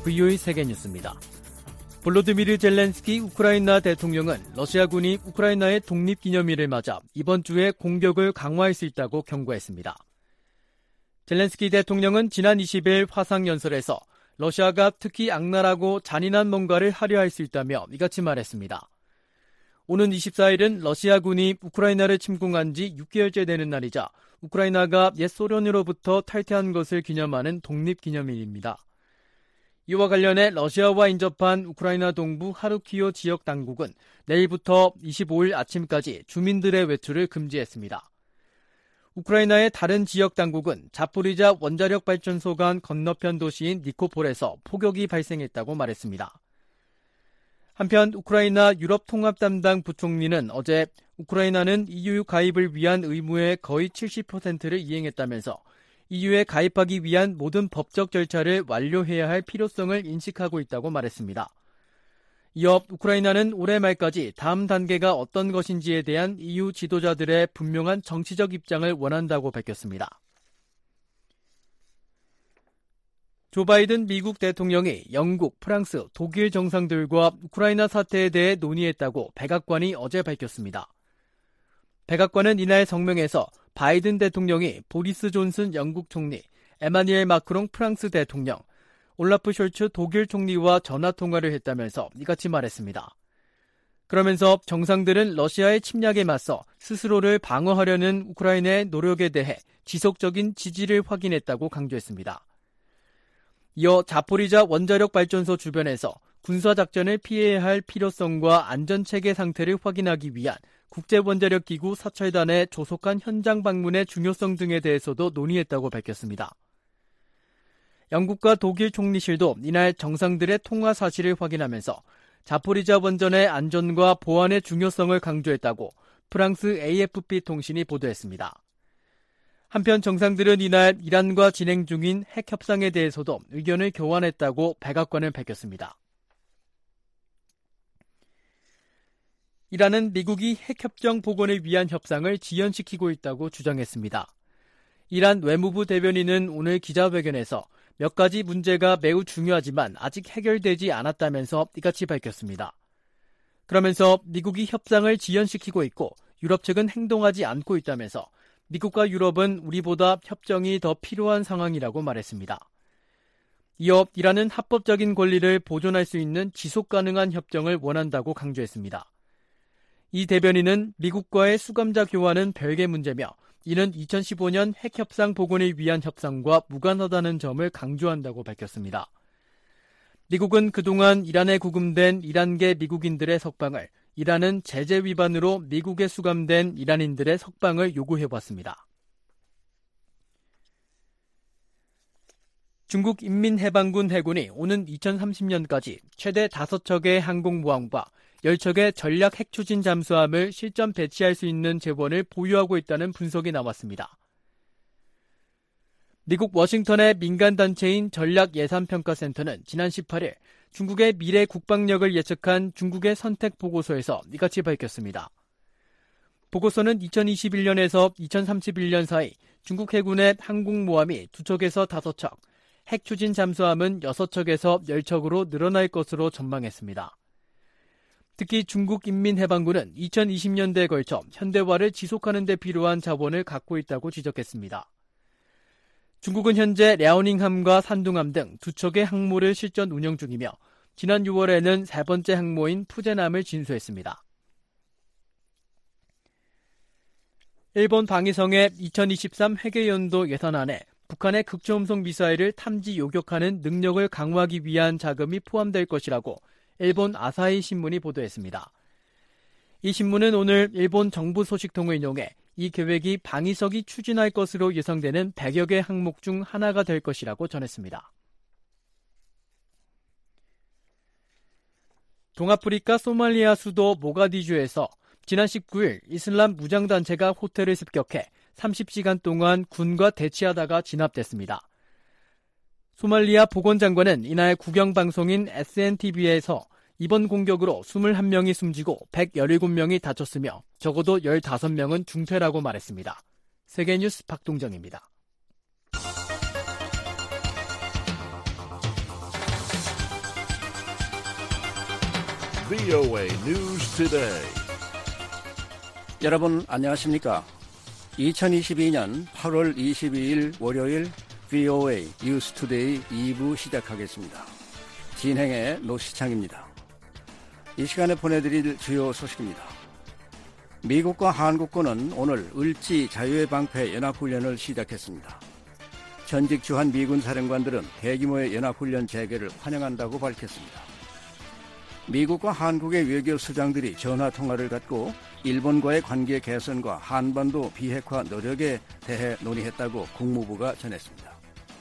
VOA 세계뉴스입니다. 볼로디미르 젤렌스키 우크라이나 대통령은 러시아군이 우크라이나의 독립기념일을 맞아 이번 주에 공격을 강화할 수 있다고 경고했습니다. 젤렌스키 대통령은 지난 20일 화상연설에서 러시아가 특히 악랄하고 잔인한 뭔가를 하려 할 수 있다며 이같이 말했습니다. 오는 24일은 러시아군이 우크라이나를 침공한 지 6개월째 되는 날이자 우크라이나가 옛 소련으로부터 탈퇴한 것을 기념하는 독립기념일입니다. 이와 관련해 러시아와 인접한 우크라이나 동부 하르키우 지역 당국은 내일부터 25일 아침까지 주민들의 외출을 금지했습니다. 우크라이나의 다른 지역 당국은 자포리자 원자력 발전소 간 건너편 도시인 니코폴에서 폭격이 발생했다고 말했습니다. 한편 우크라이나 유럽 통합 담당 부총리는 어제 우크라이나는 EU 가입을 위한 의무의 거의 70%를 이행했다면서 EU에 가입하기 위한 모든 법적 절차를 완료해야 할 필요성을 인식하고 있다고 말했습니다. 이어 우크라이나는 올해 말까지 다음 단계가 어떤 것인지에 대한 EU 지도자들의 분명한 정치적 입장을 원한다고 밝혔습니다. 조 바이든 미국 대통령이 영국, 프랑스, 독일 정상들과 우크라이나 사태에 대해 논의했다고 백악관이 어제 밝혔습니다. 백악관은 이날 성명에서 바이든 대통령이 보리스 존슨 영국 총리, 에마뉘엘 마크롱 프랑스 대통령, 올라프 숄츠 독일 총리와 전화통화를 했다면서 이같이 말했습니다. 그러면서 정상들은 러시아의 침략에 맞서 스스로를 방어하려는 우크라이나의 노력에 대해 지속적인 지지를 확인했다고 강조했습니다. 이어 자포리자 원자력 발전소 주변에서 군사작전을 피해야 할 필요성과 안전체계 상태를 확인하기 위한 국제원자력기구 사철단의 조속한 현장 방문의 중요성 등에 대해서도 논의했다고 밝혔습니다. 영국과 독일 총리실도 이날 정상들의 통화 사실을 확인하면서 자포리자 원전의 안전과 보안의 중요성을 강조했다고 프랑스 AFP 통신이 보도했습니다. 한편 정상들은 이날 이란과 진행 중인 핵 협상에 대해서도 의견을 교환했다고 백악관은 밝혔습니다. 이란은 미국이 핵협정 복원을 위한 협상을 지연시키고 있다고 주장했습니다. 이란 외무부 대변인은 오늘 기자회견에서 몇 가지 문제가 매우 중요하지만 아직 해결되지 않았다면서 이같이 밝혔습니다. 그러면서 미국이 협상을 지연시키고 있고 유럽 측은 행동하지 않고 있다면서 미국과 유럽은 우리보다 협정이 더 필요한 상황이라고 말했습니다. 이어 이란은 합법적인 권리를 보존할 수 있는 지속 가능한 협정을 원한다고 강조했습니다. 이 대변인은 미국과의 수감자 교환은 별개 문제며 이는 2015년 핵협상 복원을 위한 협상과 무관하다는 점을 강조한다고 밝혔습니다. 미국은 그동안 이란에 구금된 이란계 미국인들의 석방을, 이란은 제재 위반으로 미국에 수감된 이란인들의 석방을 요구해왔습니다. 중국 인민해방군 해군이 오는 2030년까지 최대 5척의 항공모함과 10척의 전략 핵추진 잠수함을 실전 배치할 수 있는 재원을 보유하고 있다는 분석이 나왔습니다. 미국 워싱턴의 민간단체인 전략예산평가센터는 지난 18일 중국의 미래 국방력을 예측한 중국의 선택 보고서에서 이같이 밝혔습니다. 보고서는 2021년에서 2031년 사이 중국 해군의 항공모함이 2척에서 5척, 핵추진 잠수함은 6척에서 10척으로 늘어날 것으로 전망했습니다. 특히 중국 인민해방군은 2020년대에 걸쳐 현대화를 지속하는 데 필요한 자원을 갖고 있다고 지적했습니다. 중국은 현재 랴오닝함과 산둥함 등 2척의 항모를 실전 운영 중이며 지난 6월에는 3번째 항모인 푸젠함을 진수했습니다. 일본 방위성의 2023 회계연도 예산안에 북한의 극초음속 미사일을 탐지 요격하는 능력을 강화하기 위한 자금이 포함될 것이라고 일본 아사히 신문이 보도했습니다. 이 신문은 오늘 일본 정부 소식통을 인용해 이 계획이 방위석이 추진할 것으로 예상되는 100여 개 항목 중 하나가 될 것이라고 전했습니다. 동아프리카 소말리아 수도 모가디슈에서 지난 19일 이슬람 무장단체가 호텔을 습격해 30시간 동안 군과 대치하다가 진압됐습니다. 소말리아 보건장관은 이날 국영방송인 SNTV에서 이번 공격으로 21명이 숨지고 117명이 다쳤으며 적어도 15명은 중퇴라고 말했습니다. 세계뉴스 박동정입니다. VOA News Today. 여러분 안녕하십니까? 2022년 8월 22일 월요일 VOA News Today 2부 시작하겠습니다. 진행의 노시창입니다. 이 시간에 보내드릴 주요 소식입니다. 미국과 한국군은 오늘 을지 자유의 방패 연합훈련을 시작했습니다. 전직 주한 미군 사령관들은 대규모의 연합훈련 재개를 환영한다고 밝혔습니다. 미국과 한국의 외교 수장들이 전화통화를 갖고 일본과의 관계 개선과 한반도 비핵화 노력에 대해 논의했다고 국무부가 전했습니다.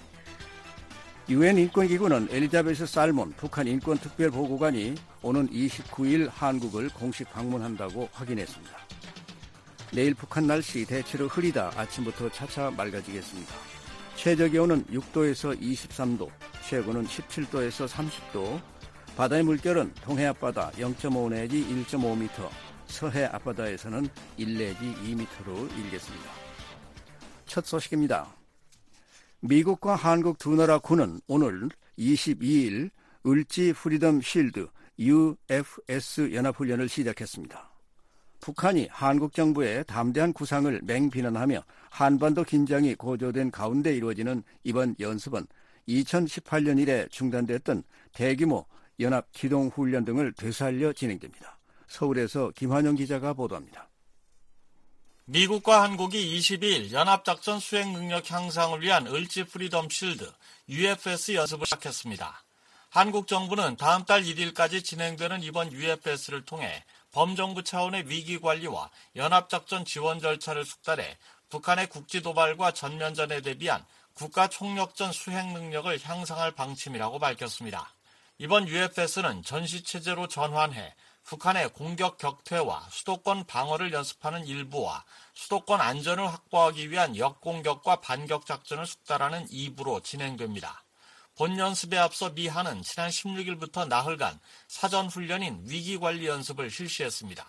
유엔 인권기구는 엘리자베스 살몬 북한 인권특별보고관이 오는 29일 한국을 공식 방문한다고 확인했습니다. 내일 북한 날씨 대체로 흐리다 아침부터 차차 맑아지겠습니다. 최저기온은 6도에서 23도, 최고는 17도에서 30도, 바다의 물결은 동해 앞바다 0.5 내지 1.5m, 서해 앞바다에서는 1 내지 2m로 일겠습니다. 첫 소식입니다. 미국과 한국 두 나라 군은 오늘 22일 을지 프리덤 실드 UFS 연합훈련을 시작했습니다. 북한이 한국 정부의 담대한 구상을 맹비난하며 한반도 긴장이 고조된 가운데 이루어지는 이번 연습은 2018년 이래 중단됐던 대규모 연합 기동훈련 등을 되살려 진행됩니다. 서울에서 김환영 기자가 보도합니다. 미국과 한국이 22일 연합작전 수행 능력 향상을 위한 을지 프리덤 실드 UFS 연습을 시작했습니다. 한국 정부는 다음 달 1일까지 진행되는 이번 UFS를 통해 범정부 차원의 위기관리와 연합작전 지원 절차를 숙달해 북한의 국지도발과 전면전에 대비한 국가총력전 수행 능력을 향상할 방침이라고 밝혔습니다. 이번 UFS는 전시체제로 전환해 북한의 공격 격퇴와 수도권 방어를 연습하는 일부와 수도권 안전을 확보하기 위한 역공격과 반격 작전을 숙달하는 2부로 진행됩니다. 본 연습에 앞서 미한은 지난 16일부터 나흘간 사전훈련인 위기관리 연습을 실시했습니다.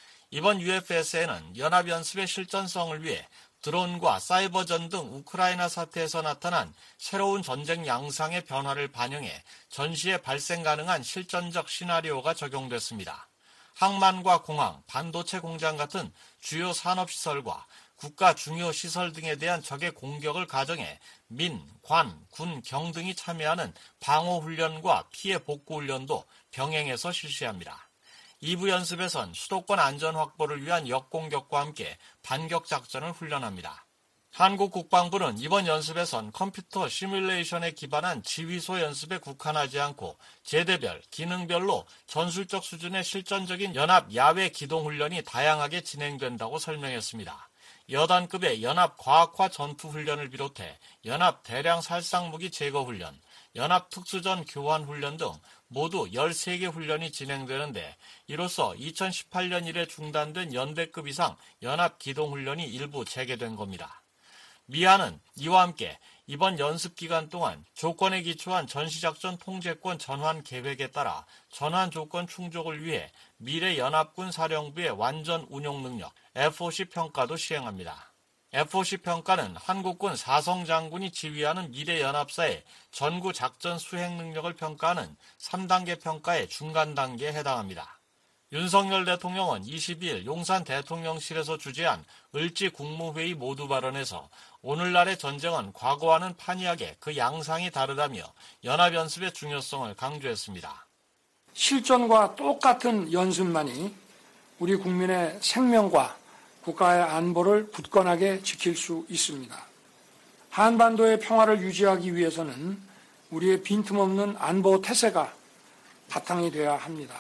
이번 UFS에는 연합연습의 실전성을 위해 드론과 사이버전 등 우크라이나 사태에서 나타난 새로운 전쟁 양상의 변화를 반영해 전시에 발생 가능한 실전적 시나리오가 적용됐습니다. 항만과 공항, 반도체 공장 같은 주요 산업시설과 국가 중요 시설 등에 대한 적의 공격을 가정해 민, 관, 군, 경 등이 참여하는 방어훈련과 피해 복구훈련도 병행해서 실시합니다. 2부 연습에선 수도권 안전 확보를 위한 역공격과 함께 반격 작전을 훈련합니다. 한국 국방부는 이번 연습에선 컴퓨터 시뮬레이션에 기반한 지휘소 연습에 국한하지 않고 제대별, 기능별로 전술적 수준의 실전적인 연합 야외 기동훈련이 다양하게 진행된다고 설명했습니다. 여단급의 연합 과학화 전투훈련을 비롯해 연합 대량 살상무기 제거훈련, 연합 특수전 교환훈련 등 모두 13개 훈련이 진행되는데 이로써 2018년 이래 중단된 연대급 이상 연합 기동훈련이 일부 재개된 겁니다. 미한은 이와 함께 이번 연습 기간 동안 조건에 기초한 전시작전 통제권 전환 계획에 따라 전환 조건 충족을 위해 미래 연합군 사령부의 완전 운용 능력 FOC 평가도 시행합니다. FOC 평가는 한국군 사성 장군이 지휘하는 미래 연합사의 전구 작전 수행 능력을 평가하는 3단계 평가의 중간 단계에 해당합니다. 윤석열 대통령은 22일 용산 대통령실에서 주재한 을지 국무회의 모두 발언에서 오늘날의 전쟁은 과거와는 판이하게 그 양상이 다르다며 연합연습의 중요성을 강조했습니다. 실전과 똑같은 연습만이 우리 국민의 생명과 국가의 안보를 굳건하게 지킬 수 있습니다. 한반도의 평화를 유지하기 위해서는 우리의 빈틈없는 안보 태세가 바탕이 되어야 합니다.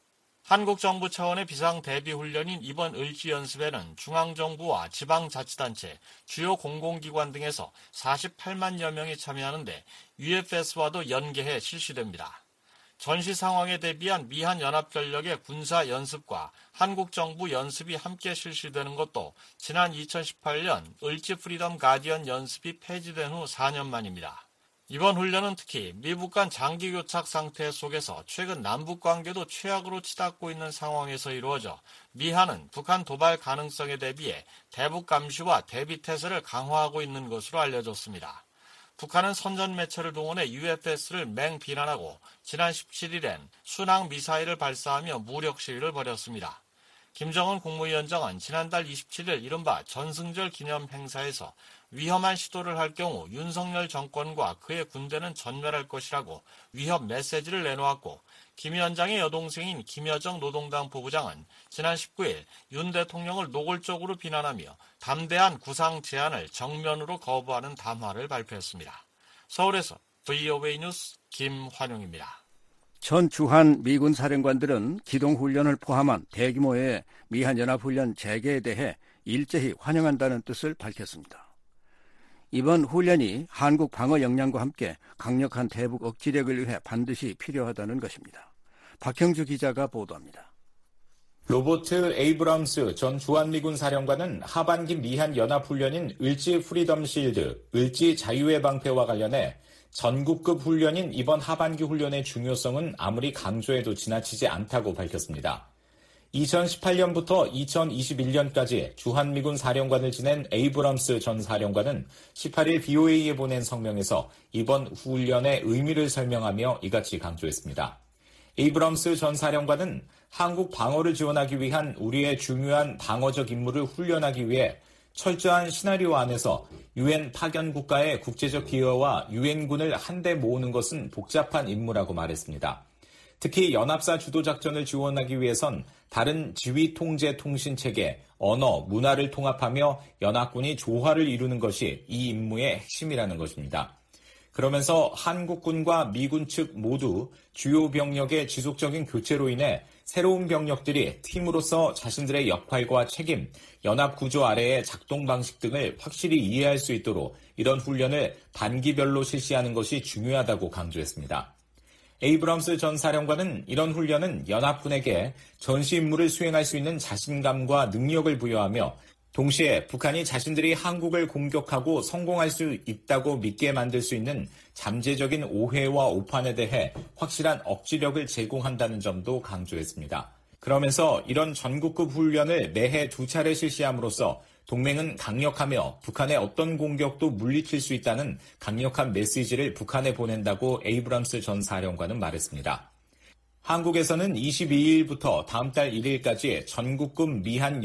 한국 정부 차원의 비상대비훈련인 이번 을지연습에는 중앙정부와 지방자치단체, 주요 공공기관 등에서 48만여 명이 참여하는데 UFS와도 연계해 실시됩니다. 전시 상황에 대비한 미한 연합전력의 군사 연습과 한국 정부 연습이 함께 실시되는 것도 지난 2018년 을지 프리덤 가디언 연습이 폐지된 후 4년 만입니다. 이번 훈련은 특히 미북 간 장기 교착 상태 속에서 최근 남북 관계도 최악으로 치닫고 있는 상황에서 이루어져 미한은 북한 도발 가능성에 대비해 대북 감시와 대비 태세를 강화하고 있는 것으로 알려졌습니다. 북한은 선전 매체를 동원해 UFS를 맹비난하고 지난 17일엔 순항 미사일을 발사하며 무력 시위를 벌였습니다. 김정은 국무위원장은 지난달 27일 이른바 전승절 기념 행사에서 위험한 시도를 할 경우 윤석열 정권과 그의 군대는 전멸할 것이라고 위협 메시지를 내놓았고, 김 위원장의 여동생인 김여정 노동당 부부장은 지난 19일 윤 대통령을 노골적으로 비난하며 담대한 구상 제안을 정면으로 거부하는 담화를 발표했습니다. 서울에서 VOA 뉴스 김환용입니다. 전 주한 미군 사령관들은 기동훈련을 포함한 대규모의 미한연합훈련 재개에 대해 일제히 환영한다는 뜻을 밝혔습니다. 이번 훈련이 한국 방어 역량과 함께 강력한 대북 억지력을 위해 반드시 필요하다는 것입니다. 박형주 기자가 보도합니다. 로버트 에이브럼스 전 주한미군 사령관은 하반기 미한연합훈련인 을지 프리덤 실드, 을지 자유의 방패와 관련해 전국급 훈련인 이번 하반기 훈련의 중요성은 아무리 강조해도 지나치지 않다고 밝혔습니다. 2018년부터 2021년까지 주한미군 사령관을 지낸 에이브럼스 전 사령관은 18일 BOA에 보낸 성명에서 이번 훈련의 의미를 설명하며 이같이 강조했습니다. 에이브럼스 전 사령관은 한국 방어를 지원하기 위한 우리의 중요한 방어적 임무를 훈련하기 위해 철저한 시나리오 안에서 유엔 파견 국가의 국제적 기여와 유엔군을 한데 모으는 것은 복잡한 임무라고 말했습니다. 특히 연합사 주도작전을 지원하기 위해선 다른 지휘 통제 통신 체계, 언어, 문화를 통합하며 연합군이 조화를 이루는 것이 이 임무의 핵심이라는 것입니다. 그러면서 한국군과 미군 측 모두 주요 병력의 지속적인 교체로 인해 새로운 병력들이 팀으로서 자신들의 역할과 책임, 연합 구조 아래의 작동 방식 등을 확실히 이해할 수 있도록 이런 훈련을 단기별로 실시하는 것이 중요하다고 강조했습니다. 에이브럼스 전 사령관은 이런 훈련은 연합군에게 전시 임무를 수행할 수 있는 자신감과 능력을 부여하며 동시에 북한이 자신들이 한국을 공격하고 성공할 수 있다고 믿게 만들 수 있는 잠재적인 오해와 오판에 대해 확실한 억지력을 제공한다는 점도 강조했습니다. 그러면서 이런 전국급 훈련을 매해 2차례 실시함으로써 동맹은 강력하며 북한의 어떤 공격도 물리칠 수 있다는 강력한 메시지를 북한에 보낸다고 에이브럼스 전 사령관은 말했습니다. 한국에서는 22일부터 다음 달 1일까지 전국급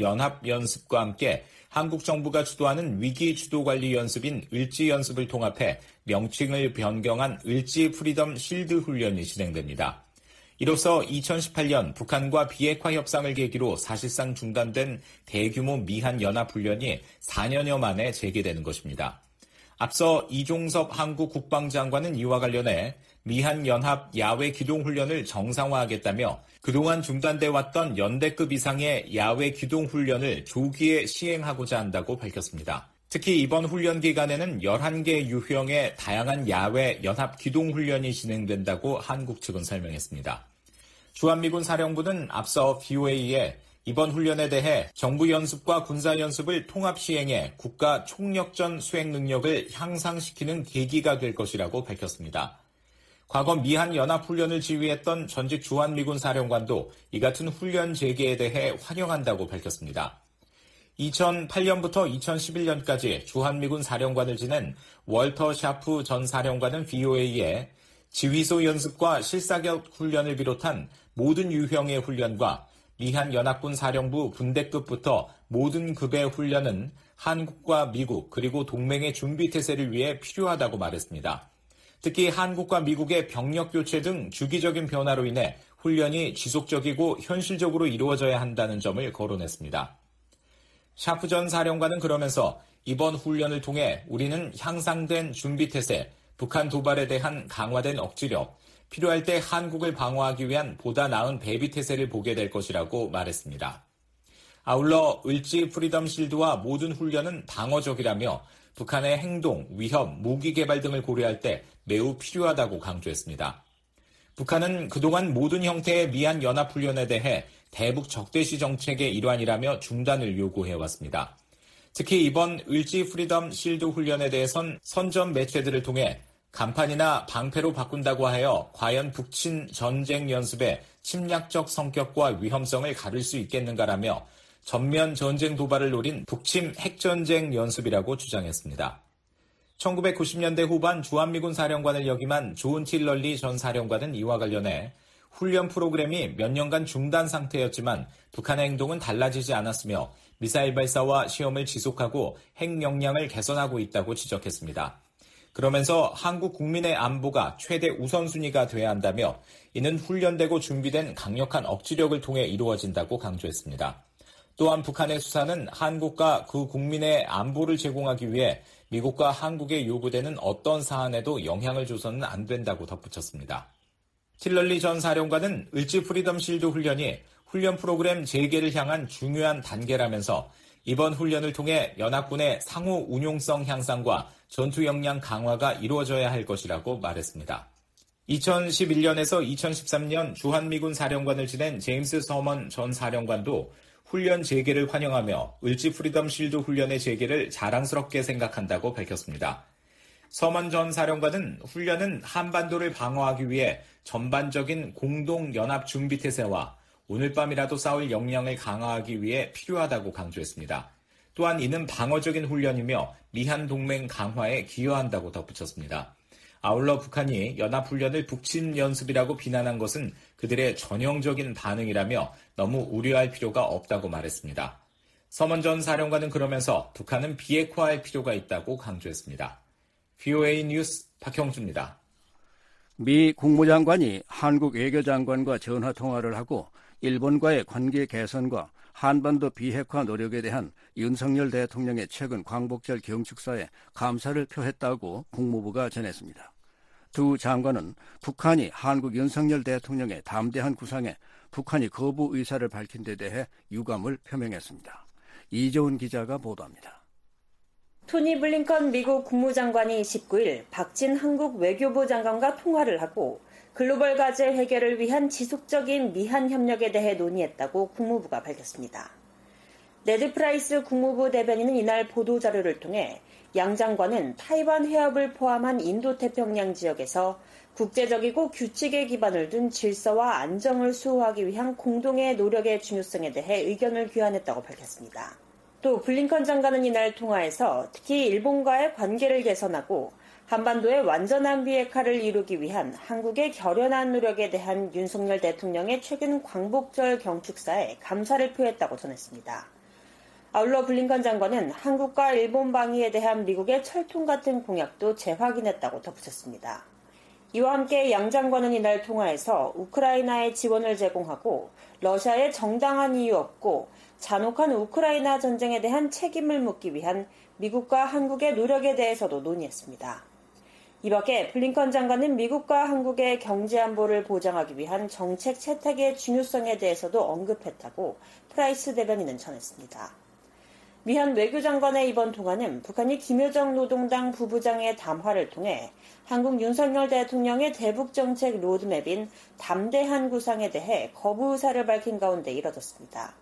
미한연합연습과 함께 한국 정부가 주도하는 위기주도관리 연습인 을지 연습을 통합해 명칭을 변경한 을지 프리덤 실드 훈련이 진행됩니다. 이로써 2018년 북한과 비핵화 협상을 계기로 사실상 중단된 대규모 미한연합훈련이 4년여 만에 재개되는 것입니다. 앞서 이종섭 한국 국방장관은 이와 관련해 미한연합 야외 기동훈련을 정상화하겠다며 그동안 중단돼 왔던 연대급 이상의 야외 기동훈련을 조기에 시행하고자 한다고 밝혔습니다. 특히 이번 훈련 기간에는 11개 유형의 다양한 야외 연합 기동훈련이 진행된다고 한국 측은 설명했습니다. 주한미군 사령부는 앞서 BOA에 이번 훈련에 대해 정부 연습과 군사 연습을 통합 시행해 국가 총력전 수행 능력을 향상시키는 계기가 될 것이라고 밝혔습니다. 과거 미한연합훈련을 지휘했던 전직 주한미군 사령관도 이 같은 훈련 재개에 대해 환영한다고 밝혔습니다. 2008년부터 2011년까지 주한미군 사령관을 지낸 월터 샤프 전 사령관은 BOA에 지휘소 연습과 실사격 훈련을 비롯한 모든 유형의 훈련과 미한연합군 사령부 분대급부터 모든 급의 훈련은 한국과 미국 그리고 동맹의 준비태세를 위해 필요하다고 말했습니다. 특히 한국과 미국의 병력 교체 등 주기적인 변화로 인해 훈련이 지속적이고 현실적으로 이루어져야 한다는 점을 거론했습니다. 샤프 전 사령관은 그러면서 이번 훈련을 통해 우리는 향상된 준비태세, 북한 도발에 대한 강화된 억지력, 필요할 때 한국을 방어하기 위한 보다 나은 대비태세를 보게 될 것이라고 말했습니다. 아울러 을지 프리덤 실드와 모든 훈련은 방어적이라며 북한의 행동, 위협, 무기 개발 등을 고려할 때 매우 필요하다고 강조했습니다. 북한은 그동안 모든 형태의 미한연합훈련에 대해 대북 적대시 정책의 일환이라며 중단을 요구해왔습니다. 특히 이번 을지 프리덤 실드 훈련에 대해선 선전 매체들을 통해 간판이나 방패로 바꾼다고 하여 과연 북친 전쟁 연습의 침략적 성격과 위험성을 가릴 수 있겠는가라며 전면 전쟁 도발을 노린 북침 핵전쟁 연습이라고 주장했습니다. 1990년대 후반 주한미군 사령관을 역임한 존 틸럴리 전 사령관은 이와 관련해 훈련 프로그램이 몇 년간 중단 상태였지만 북한의 행동은 달라지지 않았으며 미사일 발사와 시험을 지속하고 핵 역량을 개선하고 있다고 지적했습니다. 그러면서 한국 국민의 안보가 최대 우선순위가 돼야 한다며 이는 훈련되고 준비된 강력한 억지력을 통해 이루어진다고 강조했습니다. 또한 북한의 수사는 한국과 그 국민의 안보를 제공하기 위해 미국과 한국에 요구되는 어떤 사안에도 영향을 줘서는 안 된다고 덧붙였습니다. 틸럴리 전 사령관은 을지 프리덤 실드 훈련이 훈련 프로그램 재개를 향한 중요한 단계라면서 이번 훈련을 통해 연합군의 상호 운용성 향상과 전투 역량 강화가 이루어져야 할 것이라고 말했습니다. 2011년에서 2013년 주한미군 사령관을 지낸 제임스 서먼 전 사령관도 훈련 재개를 환영하며 을지 프리덤 실드 훈련의 재개를 자랑스럽게 생각한다고 밝혔습니다. 서먼 전 사령관은 훈련은 한반도를 방어하기 위해 전반적인 공동연합 준비태세와 오늘 밤이라도 싸울 역량을 강화하기 위해 필요하다고 강조했습니다. 또한 이는 방어적인 훈련이며 미한 동맹 강화에 기여한다고 덧붙였습니다. 아울러 북한이 연합훈련을 북침 연습이라고 비난한 것은 그들의 전형적인 반응이라며 너무 우려할 필요가 없다고 말했습니다. 서먼 전 사령관은 그러면서 북한은 비핵화할 필요가 있다고 강조했습니다. VOA 뉴스 박형주입니다. 미 국무장관이 한국 외교장관과 전화통화를 하고 일본과의 관계 개선과 한반도 비핵화 노력에 대한 윤석열 대통령의 최근 광복절 경축사에 감사를 표했다고 국무부가 전했습니다. 두 장관은 북한이 한국 윤석열 대통령의 담대한 구상에 북한이 거부 의사를 밝힌 데 대해 유감을 표명했습니다. 이재훈 기자가 보도합니다. 토니 블링컨 미국 국무장관이 19일 박진 한국 외교부 장관과 통화를 하고 글로벌 과제 해결을 위한 지속적인 미한 협력에 대해 논의했다고 국무부가 밝혔습니다. 네드 프라이스 국무부 대변인은 이날 보도자료를 통해 양 장관은 타이완 해협을 포함한 인도태평양 지역에서 국제적이고 규칙에 기반을 둔 질서와 안정을 수호하기 위한 공동의 노력의 중요성에 대해 의견을 교환했다고 밝혔습니다. 또 블링컨 장관은 이날 통화에서 특히 일본과의 관계를 개선하고 한반도의 완전한 비핵화를 이루기 위한 한국의 결연한 노력에 대한 윤석열 대통령의 최근 광복절 경축사에 감사를 표했다고 전했습니다. 아울러 블링컨 장관은 한국과 일본 방위에 대한 미국의 철통 같은 공약도 재확인했다고 덧붙였습니다. 이와 함께 양 장관은 이날 통화에서 우크라이나에 지원을 제공하고 러시아에 정당한 이유 없고 잔혹한 우크라이나 전쟁에 대한 책임을 묻기 위한 미국과 한국의 노력에 대해서도 논의했습니다. 이 밖에 블링컨 장관은 미국과 한국의 경제 안보를 보장하기 위한 정책 채택의 중요성에 대해서도 언급했다고 프라이스 대변인은 전했습니다. 미한 외교장관의 이번 통화는 북한이 김여정 노동당 부부장의 담화를 통해 한국 윤석열 대통령의 대북정책 로드맵인 담대한 구상에 대해 거부 의사를 밝힌 가운데 이뤄졌습니다.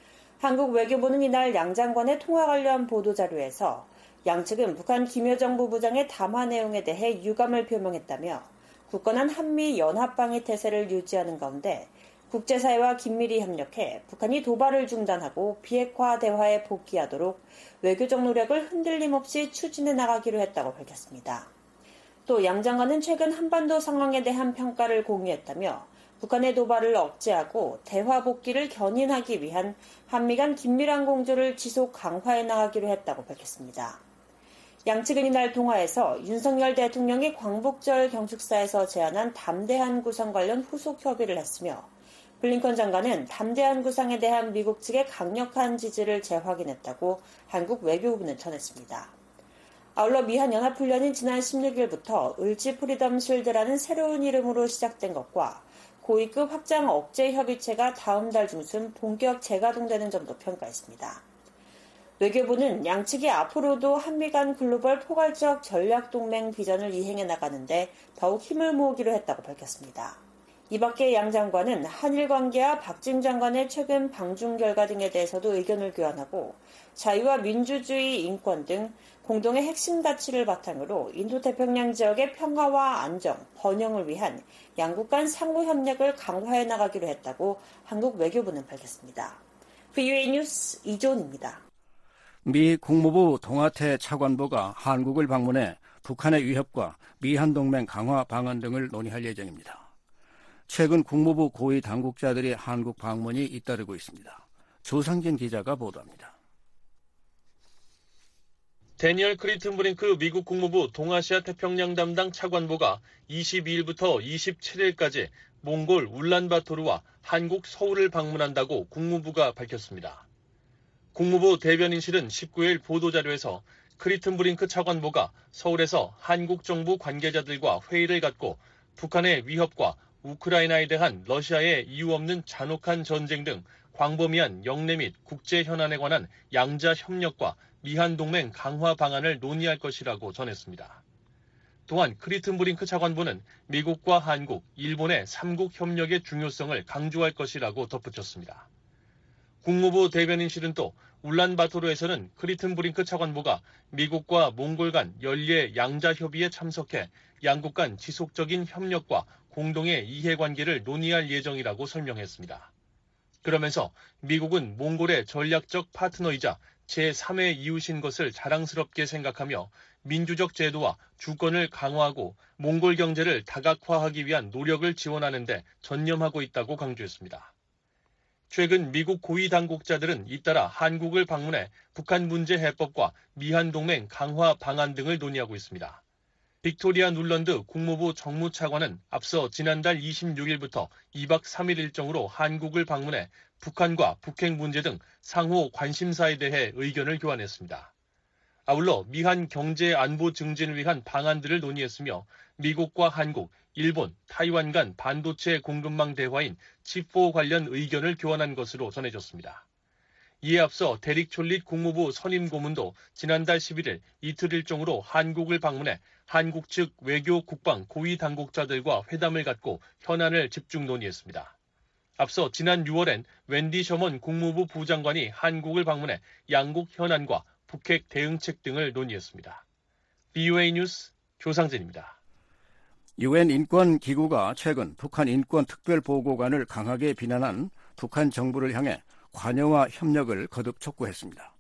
한국 외교부는 이날 양 장관의 통화 관련 보도자료에서 양측은 북한 김여정 부부장의 담화 내용에 대해 유감을 표명했다며 굳건한 한미 연합방위 태세를 유지하는 가운데 국제사회와 긴밀히 협력해 북한이 도발을 중단하고 비핵화 대화에 복귀하도록 외교적 노력을 흔들림 없이 추진해 나가기로 했다고 밝혔습니다. 또 양 장관은 최근 한반도 상황에 대한 평가를 공유했다며 북한의 도발을 억제하고 대화 복귀를 견인하기 위한 한미 간 긴밀한 공조를 지속 강화해 나가기로 했다고 밝혔습니다. 양측은 이날 통화에서 윤석열 대통령이 광복절 경축사에서 제안한 담대한 구상 관련 후속 협의를 했으며 블링컨 장관은 담대한 구상에 대한 미국 측의 강력한 지지를 재확인했다고 한국 외교부는 전했습니다. 아울러 미한 연합훈련인 지난 16일부터 을지 프리덤 실드라는 새로운 이름으로 시작된 것과 고위급 확장 억제 협의체가 다음 달 중순 본격 재가동되는 점도 평가했습니다. 외교부는 양측이 앞으로도 한미 간 글로벌 포괄적 전략동맹 비전을 이행해 나가는데 더욱 힘을 모으기로 했다고 밝혔습니다. 이 밖에 양 장관은 한일 관계와 박진 장관의 최근 방중 결과 등에 대해서도 의견을 교환하고 자유와 민주주의, 인권 등 공동의 핵심 가치를 바탕으로 인도태평양 지역의 평화와 안정, 번영을 위한 양국 간 상호 협력을 강화해 나가기로 했다고 한국 외교부는 밝혔습니다. VOA 뉴스 이조은입니다. 미 국무부 동아태 차관보가 한국을 방문해 북한의 위협과 미한동맹 강화 방안 등을 논의할 예정입니다. 최근 국무부 고위 당국자들의 한국 방문이 잇따르고 있습니다. 조상진 기자가 보도합니다. 데니얼 크리튼 브링크 미국 국무부 동아시아 태평양 담당 차관보가 22일부터 27일까지 몽골 울란바토르와 한국 서울을 방문한다고 국무부가 밝혔습니다. 국무부 대변인실은 19일 보도자료에서 크리튼 브링크 차관보가 서울에서 한국 정부 관계자들과 회의를 갖고 북한의 위협과 우크라이나에 대한 러시아의 이유 없는 잔혹한 전쟁 등 광범위한 영내 및 국제 현안에 관한 양자 협력과 미한동맹 강화 방안을 논의할 것이라고 전했습니다. 또한 크리튼 브링크 차관보는 미국과 한국, 일본의 3국 협력의 중요성을 강조할 것이라고 덧붙였습니다. 국무부 대변인실은 또 울란바토르에서는 크리튼 브링크 차관보가 미국과 몽골 간 연례 양자 협의에 참석해 양국 간 지속적인 협력과 공동의 이해관계를 논의할 예정이라고 설명했습니다. 그러면서 미국은 몽골의 전략적 파트너이자 제3의 이웃인 것을 자랑스럽게 생각하며 민주적 제도와 주권을 강화하고 몽골 경제를 다각화하기 위한 노력을 지원하는 데 전념하고 있다고 강조했습니다. 최근 미국 고위 당국자들은 잇따라 한국을 방문해 북한 문제 해법과 미한동맹 강화 방안 등을 논의하고 있습니다. 빅토리아 눌런드 국무부 정무차관은 앞서 지난달 26일부터 2박 3일 일정으로 한국을 방문해 북한과 북핵 문제 등 상호 관심사에 대해 의견을 교환했습니다. 아울러 미한 경제 안보 증진을 위한 방안들을 논의했으며 미국과 한국, 일본, 타이완 간 반도체 공급망 대화인 칩4 관련 의견을 교환한 것으로 전해졌습니다. 이에 앞서 데릭 촐릿 국무부 선임 고문도 지난달 11일 이틀 일정으로 한국을 방문해 한국 측 외교 국방 고위 당국자들과 회담을 갖고 현안을 집중 논의했습니다. 앞서 지난 6월엔 웬디 셔먼 국무부 부장관이 한국을 방문해 양국 현안과 북핵 대응책 등을 논의했습니다. BOA 뉴스 조상진입니다. 유엔 인권기구가 최근 북한 인권특별보고관을 강하게 비난한 북한 정부를 향해 관여와 협력을 거듭 촉구했습니다.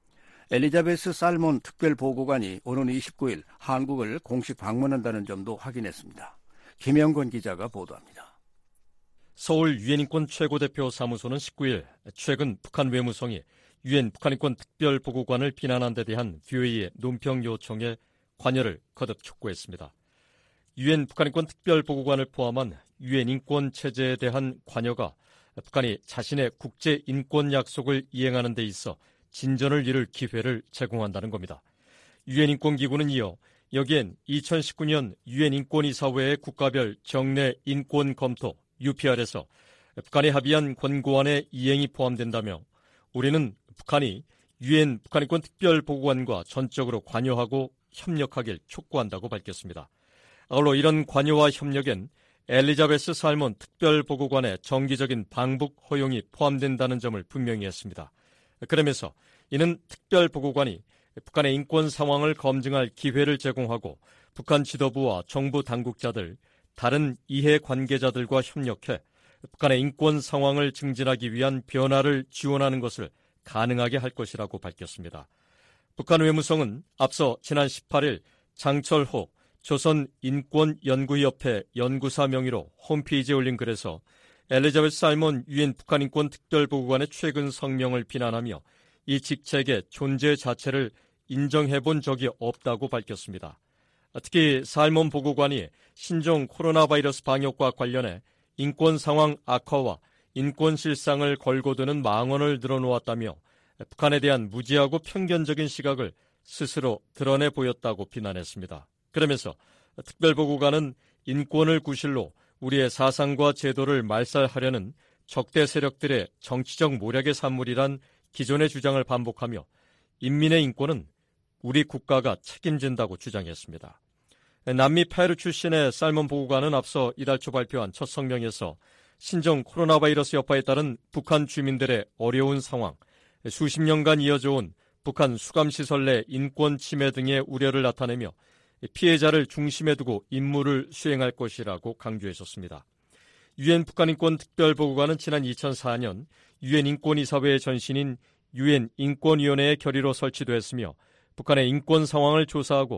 엘리자베스 살몬 특별보고관이 오는 29일 한국을 공식 방문한다는 점도 확인했습니다. 김영권 기자가 보도합니다. 서울 유엔인권 최고대표 사무소는 19일 최근 북한 외무성이 유엔 북한인권 특별보고관을 비난한 데 대한 VOA의 논평 요청에 관여를 거듭 촉구했습니다. 유엔 북한인권 특별보고관을 포함한 유엔 인권 체제에 대한 관여가 북한이 자신의 국제 인권 약속을 이행하는 데 있어 진전을 이룰 기회를 제공한다는 겁니다. 유엔 인권기구는 이어 여기엔 2019년 유엔 인권이사회의 국가별 정례 인권 검토 UPR에서 북한이 합의한 권고안의 이행이 포함된다며 우리는 북한이 유엔 북한인권 특별보고관과 전적으로 관여하고 협력하길 촉구한다고 밝혔습니다. 아울러 이런 관여와 협력엔 엘리자베스 살몬 특별보고관의 정기적인 방북 허용이 포함된다는 점을 분명히 했습니다. 그러면서 이는 특별보고관이 북한의 인권 상황을 검증할 기회를 제공하고 북한 지도부와 정부 당국자들, 다른 이해관계자들과 협력해 북한의 인권 상황을 증진하기 위한 변화를 지원하는 것을 가능하게 할 것이라고 밝혔습니다. 북한 외무성은 앞서 지난 18일 장철호 조선인권연구협회 연구사 명의로 홈페이지에 올린 글에서 엘리자베스 살몬 유엔 북한인권 특별보고관의 최근 성명을 비난하며 이 직책의 존재 자체를 인정해본 적이 없다고 밝혔습니다. 특히 살몬 보고관이 신종 코로나 바이러스 방역과 관련해 인권 상황 악화와 인권 실상을 걸고드는 망언을 늘어놓았다며 북한에 대한 무지하고 편견적인 시각을 스스로 드러내 보였다고 비난했습니다. 그러면서 특별보고관은 인권을 구실로 우리의 사상과 제도를 말살하려는 적대 세력들의 정치적 모략의 산물이란 기존의 주장을 반복하며 인민의 인권은 우리 국가가 책임진다고 주장했습니다. 남미 페루 출신의 살몬 보고관은 앞서 이달 초 발표한 첫 성명에서 신종 코로나 바이러스 여파에 따른 북한 주민들의 어려운 상황, 수십 년간 이어져 온 북한 수감시설 내 인권 침해 등의 우려를 나타내며 피해자를 중심에 두고 임무를 수행할 것이라고 강조했었습니다. 유엔 북한인권 특별보고관은 지난 2004년 유엔 인권이사회의 전신인 유엔 인권위원회의 결의로 설치됐으며 북한의 인권 상황을 조사하고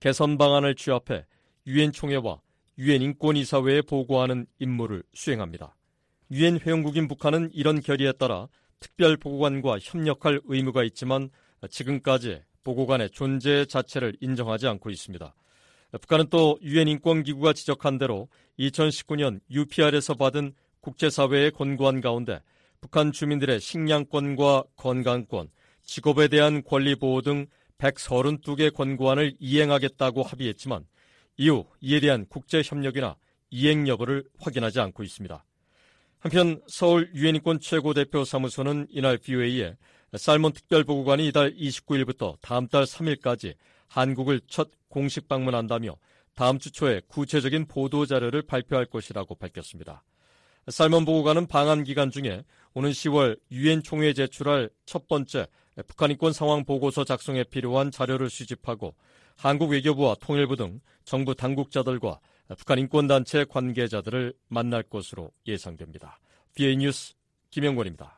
개선 방안을 취합해 유엔 총회와 유엔 인권이사회에 보고하는 임무를 수행합니다. 유엔 회원국인 북한은 이런 결의에 따라 특별보고관과 협력할 의무가 있지만 지금까지 보고관의 존재 자체를 인정하지 않고 있습니다. 북한은 또 유엔 인권기구가 지적한 대로 2019년 UPR에서 받은 국제사회의 권고안 가운데 북한 주민들의 식량권과 건강권, 직업에 대한 권리 보호 등 132개 권고안을 이행하겠다고 합의했지만 이후 이에 대한 국제협력이나 이행 여부를 확인하지 않고 있습니다. 한편 서울 유엔인권 최고대표 사무소는 이날 VOA에 살몬 특별보고관이 이달 29일부터 다음 달 3일까지 한국을 첫 공식 방문한다며 다음 주 초에 구체적인 보도자료를 발표할 것이라고 밝혔습니다. 살몬 보고관은 방한 기간 중에 오는 10월 유엔 총회에 제출할 첫 번째 북한 인권 상황 보고서 작성에 필요한 자료를 수집하고 한국 외교부와 통일부 등 정부 당국자들과 북한 인권단체 관계자들을 만날 것으로 예상됩니다. BA 뉴스 김영권입니다.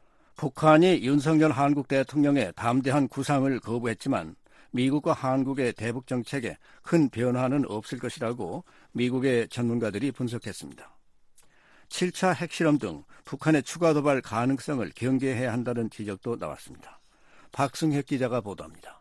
북한이 윤석열 한국 대통령의 담대한 구상을 거부했지만 미국과 한국의 대북 정책에 큰 변화는 없을 것이라고 미국의 전문가들이 분석했습니다. 7차 핵실험 등 북한의 추가 도발 가능성을 경계해야 한다는 지적도 나왔습니다. 박승혁 기자가 보도합니다.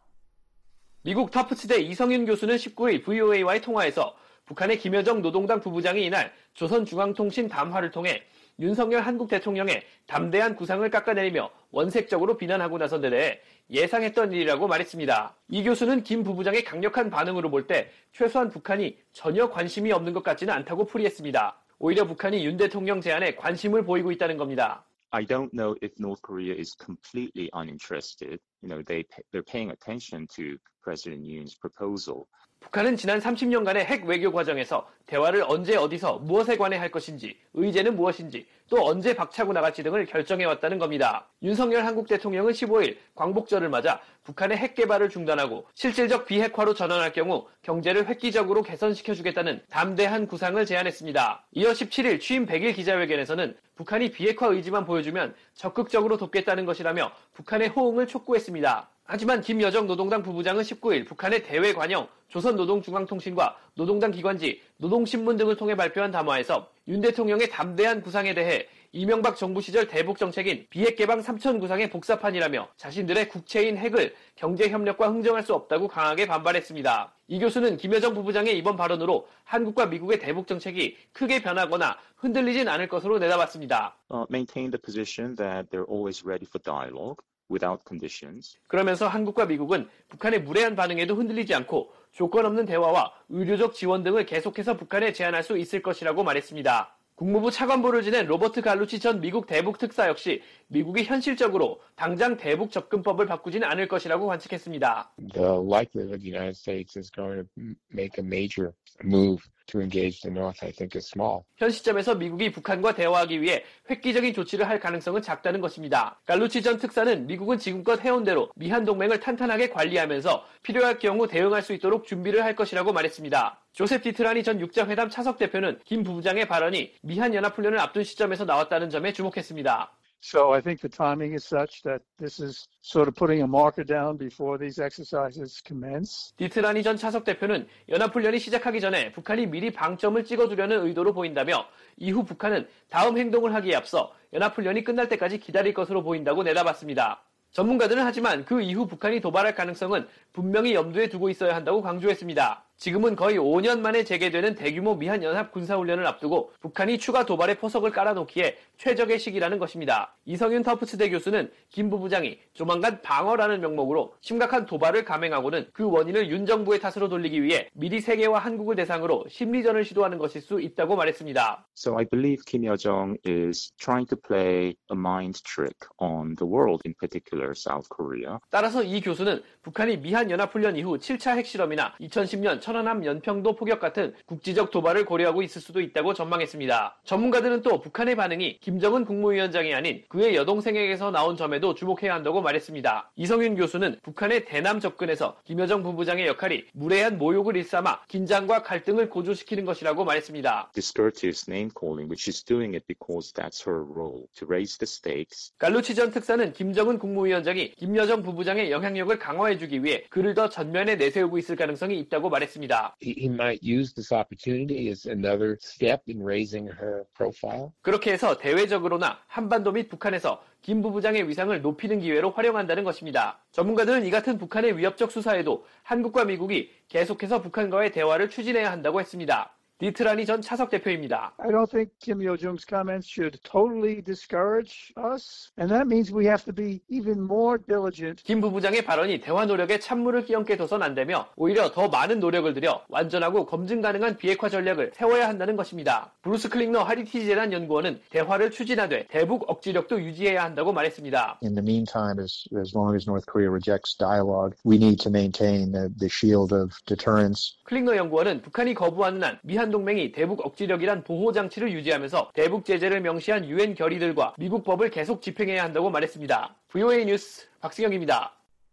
미국 타프츠대 이성윤 교수는 19일 VOA와의 통화에서 북한의 김여정 노동당 부부장이 이날 조선중앙통신 담화를 통해 윤석열 한국 대통령의 담대한 구상을 깎아내리며 원색적으로 비난하고 나선 데 대해 예상했던 일이라고 말했습니다. 이 교수는 김 부부장의 강력한 반응으로 볼 때 최소한 북한이 전혀 관심이 없는 것 같지는 않다고 풀이했습니다. 오히려 북한이 윤 대통령 제안에 관심을 보이고 있다는 겁니다. I don't know if North Korea is completely uninterested. They're paying attention to President Yoon's proposal. 북한은 지난 30년간의 핵 외교 과정에서 대화를 언제 어디서 무엇에 관해 할 것인지, 의제는 무엇인지, 또 언제 박차고 나갈지 등을 결정해왔다는 겁니다. 윤석열 한국 대통령은 15일 광복절을 맞아 북한의 핵 개발을 중단하고 실질적 비핵화로 전환할 경우 경제를 획기적으로 개선시켜주겠다는 담대한 구상을 제안했습니다. 이어 17일 취임 100일 기자회견에서는 북한이 비핵화 의지만 보여주면 적극적으로 돕겠다는 것이라며 북한의 호응을 촉구했습니다. 하지만 김여정 노동당 부부장은 19일 북한의 대외 관영, 조선노동중앙통신과 노동당 기관지, 노동신문 등을 통해 발표한 담화에서 윤 대통령의 담대한 구상에 대해 이명박 정부 시절 대북 정책인 비핵 개방 3천 구상의 복사판이라며 자신들의 국채인 핵을 경제협력과 흥정할 수 없다고 강하게 반발했습니다. 이 교수는 김여정 부부장의 이번 발언으로 한국과 미국의 대북 정책이 크게 변하거나 흔들리진 않을 것으로 내다봤습니다. Maintain the position that they're always ready for dialogue. Without conditions. 그러면서 한국과 미국은 북한의 무례한 반응에도 흔들리지 않고 조건 없는 대화와 의료적 지원 등을 계속해서 북한에 제안할 수 있을 것이라고 말했습니다. 국무부 차관보를 지낸 로버트 갈루치 전 미국 대북 특사 역시 미국이 현실적으로 당장 대북 접근법을 바꾸지는 않을 것이라고 관측했습니다. The likelihood the United States is going to make a major move to engage the North, I think, is small. 현 시점에서 미국이 북한과 대화하기 위해 획기적인 조치를 할 가능성은 작다는 것입니다. 갈루치 전 특사는 미국은 지금껏 해온 대로 미한 동맹을 탄탄하게 관리하면서 필요할 경우 대응할 수 있도록 준비를 할 것이라고 말했습니다. 조셉 디트라니 전 육자회담 차석 대표는 김 부부장의 발언이 미한 연합훈련을 앞둔 시점에서 나왔다는 점에 주목했습니다. So I think the timing is such that this is sort of putting a marker down before these exercises commence. 디트라니 전 차석 대표는 연합훈련이 시작하기 전에 북한이 미리 방점을 찍어두려는 의도로 보인다며 이후 북한은 다음 행동을 하기에 앞서 연합훈련이 끝날 때까지 기다릴 것으로 보인다고 내다봤습니다. 전문가들은 하지만 그 이후 북한이 도발할 가능성은 분명히 염두에 두고 있어야 한다고 강조했습니다. 지금은 거의 5년 만에 재개되는 대규모 미한 연합 군사훈련을 앞두고 북한이 추가 도발의 포석을 깔아놓기에 최적의 시기라는 것입니다. 이성윤 터프츠대 교수는 김 부부장이 조만간 방어라는 명목으로 심각한 도발을 감행하고는 그 원인을 윤 정부의 탓으로 돌리기 위해 미리 세계와 한국을 대상으로 심리전을 시도하는 것일 수 있다고 말했습니다. So I believe Kim Yo-jong is trying to play a mind trick on the world, in particular South Korea. 따라서 이 교수는 북한이 미한 연합훈련 이후 7차 핵실험이나 2010년 천안함 연평도 포격 같은 국지적 도발을 고려하고 있을 수도 있다고 전망했습니다. 전문가들은 또 북한의 반응이 김정은 국무위원장이 아닌 그의 여동생에게서 나온 점에도 주목해야 한다고 말했습니다. 이성윤 교수는 북한의 대남 접근에서 김여정 부부장의 역할이 무례한 모욕을 일삼아 긴장과 갈등을 고조시키는 것이라고 말했습니다. Discourteous name-calling, which is doing it because that's her role, to raise the stakes. 갈루치 전 특사는 김정은 국무위원장이 김여정 부부장의 영향력을 강화해주기 위해 그를 더 전면에 내세우고 있을 가능성이 있다고 말했습니다. He might use this opportunity as another step in raising her profile. 그렇게 해서 대외적으로나 한반도 및 북한에서 김 부부장의 위상을 높이는 기회로 활용한다는 것입니다. 전문가들은 이 같은 북한의 위협적 수사에도 한국과 미국이 계속해서 북한과의 대화를 추진해야 한다고 했습니다. 디트라니 전 차석 대표입니다. I don't think Kim Yo-jong's comments should totally discourage us, and that means we have to be even more diligent. 김 부부장의 발언이 대화 노력에 찬물을 끼얹게 둬선 안 되며 오히려 더 많은 노력을 들여 완전하고 검증 가능한 비핵화 전략을 세워야 한다는 것입니다. 브루스 클링너 하리티지 재단 연구원은 대화를 추진하되 대북 억지력도 유지해야 한다고 말했습니다. In the meantime, as long as North Korea rejects dialogue, we need to maintain the shield of deterrence. 클링너 연구원은 북한이 거부하는 한 미한 동맹이 대북 억지력이란 보호 장치를 유지하면서 대북 제재를 명시한 유엔 결의들과 미국 법을 계속 집행해야 한다고 말했습니다. VOA 뉴스 박승영입니다.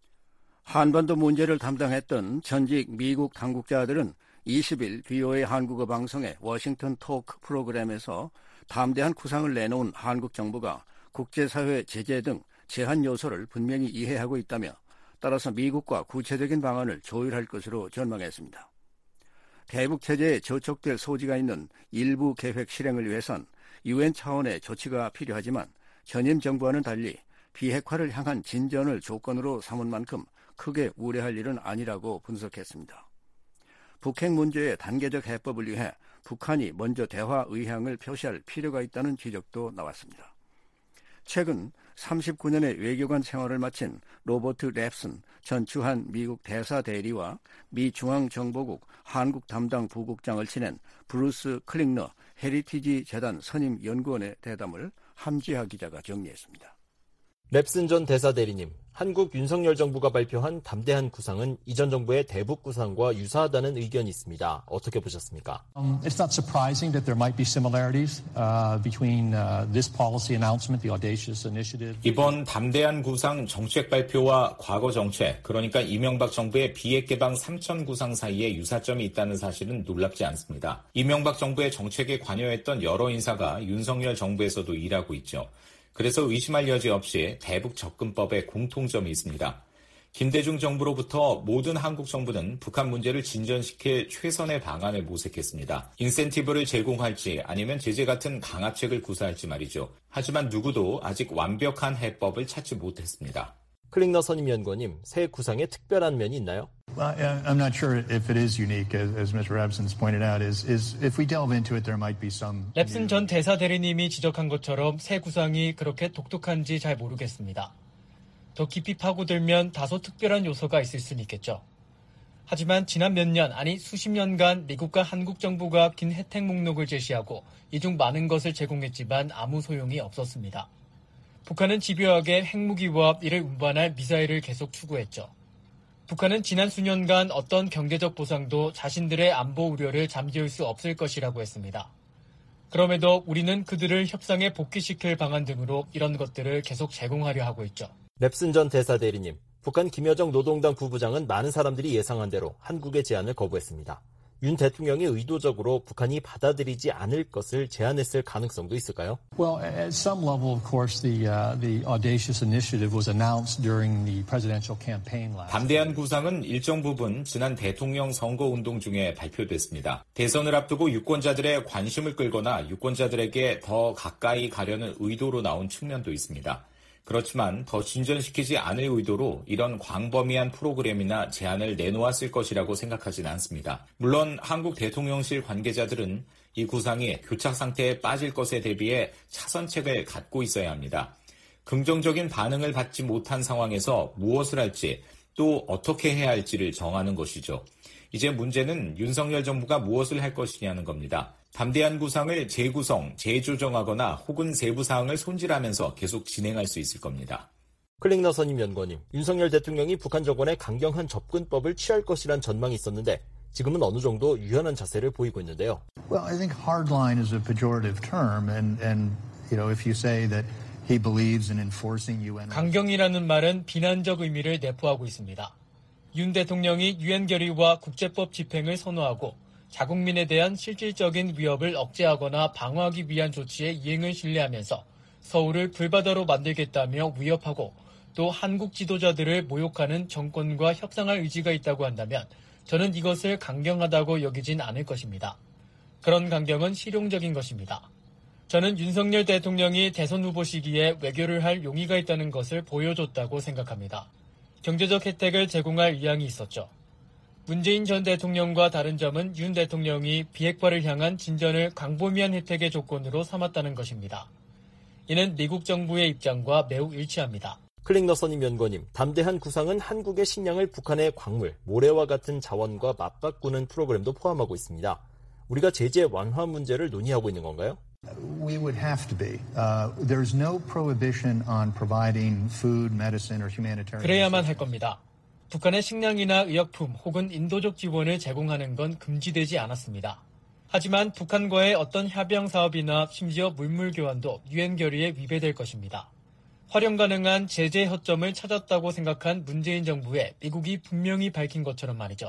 한반도 문제를 담당했던 전직 미국 당국자들은 20일 VOA 한국어 방송의 워싱턴 토크 프로그램에서 담대한 구상을 내놓은 한국 정부가 국제사회 제재 등 제한 요소를 분명히 이해하고 있다며 따라서 미국과 구체적인 방안을 조율할 것으로 전망했습니다. 대북 체제에 저촉될 소지가 있는 일부 계획 실행을 위해선 유엔 차원의 조치가 필요하지만 전임 정부와는 달리 비핵화를 향한 진전을 조건으로 삼은 만큼 크게 우려할 일은 아니라고 분석했습니다. 북핵 문제의 단계적 해법을 위해 북한이 먼저 대화 의향을 표시할 필요가 있다는 지적도 나왔습니다. 최근 39년의 외교관 생활을 마친 로버트 랩슨 전 주한 미국 대사 대리와 미 중앙정보국 한국 담당 부국장을 지낸 브루스 클링너 헤리티지 재단 선임 연구원의 대담을 함지하 기자가 정리했습니다. 랩슨 전 대사 대리님, 한국 윤석열 정부가 발표한 담대한 구상은 이전 정부의 대북 구상과 유사하다는 의견이 있습니다. 어떻게 보셨습니까? It's not surprising that there might be similarities between this policy announcement, the audacious initiative. 이번 담대한 구상 정책 발표와 과거 정책, 그러니까 이명박 정부의 비핵 개방 3천 구상 사이에 유사점이 있다는 사실은 놀랍지 않습니다. 이명박 정부의 정책에 관여했던 여러 인사가 윤석열 정부에서도 일하고 있죠. 그래서 의심할 여지 없이 대북 접근법에 공통점이 있습니다. 김대중 정부로부터 모든 한국 정부는 북한 문제를 진전시킬 최선의 방안을 모색했습니다. 인센티브를 제공할지 아니면 제재 같은 강압책을 구사할지 말이죠. 하지만 누구도 아직 완벽한 해법을 찾지 못했습니다. 클링너 선임 연구원님, 새 구상에 특별한 면이 있나요? I'm not sure if it is unique, as Mr. Rabson's pointed out. Is if we delve into it, there might be some. 랩슨 전 대사 대리님이 지적한 것처럼 새 구상이 그렇게 독특한지 잘 모르겠습니다. 더 깊이 파고들면 다소 특별한 요소가 있을 수는 있겠죠. 하지만 지난 몇 년, 아니 수십 년간 미국과 한국 정부가 긴 혜택 목록을 제시하고 이 중 많은 것을 제공했지만 아무 소용이 없었습니다. 북한은 집요하게 핵무기와 이를 운반할 미사일을 계속 추구했죠. 북한은 지난 수년간 어떤 경제적 보상도 자신들의 안보 우려를 잠재울 수 없을 것이라고 했습니다. 그럼에도 우리는 그들을 협상에 복귀시킬 방안 등으로 이런 것들을 계속 제공하려 하고 있죠. 랩슨 전 대사 대리님, 북한 김여정 노동당 부부장은 많은 사람들이 예상한 대로 한국의 제안을 거부했습니다. 윤 대통령이 의도적으로 북한이 받아들이지 않을 것을 제안했을 가능성도 있을까요? Well, at some level, of course, the audacious initiative was announced during the presidential campaign last. 담대한 구상은 일정 부분 지난 대통령 선거운동 중에 발표됐습니다. 대선을 앞두고 유권자들의 관심을 끌거나 유권자들에게 더 가까이 가려는 의도로 나온 측면도 있습니다. 그렇지만 더 진전시키지 않을 의도로 이런 광범위한 프로그램이나 제안을 내놓았을 것이라고 생각하지는 않습니다. 물론 한국 대통령실 관계자들은 이 구상이 교착 상태에 빠질 것에 대비해 차선책을 갖고 있어야 합니다. 긍정적인 반응을 받지 못한 상황에서 무엇을 할지 또 어떻게 해야 할지를 정하는 것이죠. 이제 문제는 윤석열 정부가 무엇을 할 것이냐는 겁니다. 담대한 구상을 재구성, 재조정하거나 혹은 세부 사항을 손질하면서 계속 진행할 수 있을 겁니다. 클링너 선임 연구원님, 윤석열 대통령이 북한 정권에 강경한 접근법을 취할 것이란 전망이 있었는데 지금은 어느 정도 유연한 자세를 보이고 있는데요. Well, I think hardline is a pejorative term, and if you say that he believes in enforcing UN. 강경이라는 말은 비난적 의미를 내포하고 있습니다. 윤 대통령이 유엔 결의와 국제법 집행을 선호하고 자국민에 대한 실질적인 위협을 억제하거나 방어하기 위한 조치의 이행을 신뢰하면서 서울을 불바다로 만들겠다며 위협하고 또 한국 지도자들을 모욕하는 정권과 협상할 의지가 있다고 한다면 저는 이것을 강경하다고 여기진 않을 것입니다. 그런 강경은 실용적인 것입니다. 저는 윤석열 대통령이 대선 후보 시기에 외교를 할 용의가 있다는 것을 보여줬다고 생각합니다. 경제적 혜택을 제공할 의향이 있었죠. 문재인 전 대통령과 다른 점은 윤 대통령이 비핵화를 향한 진전을 광범위한 혜택의 조건으로 삼았다는 것입니다. 이는 미국 정부의 입장과 매우 일치합니다. 클링너 선임 연구원님, 담대한 구상은 한국의 식량을 북한의 광물, 모래와 같은 자원과 맞바꾸는 프로그램도 포함하고 있습니다. 우리가 제재 완화 문제를 논의하고 있는 건가요? We would have to be. There's no prohibition on providing food, medicine, or humanitarian. 그래야만 할 겁니다. 북한의 식량이나 의약품 혹은 인도적 지원을 제공하는 건 금지되지 않았습니다. 하지만 북한과의 어떤 협영 사업이나 심지어 물물 교환도 유엔 결의에 위배될 것입니다. 활용 가능한 제재 허점을 찾았다고 생각한 문재인 정부에 미국이 분명히 밝힌 것처럼 말이죠.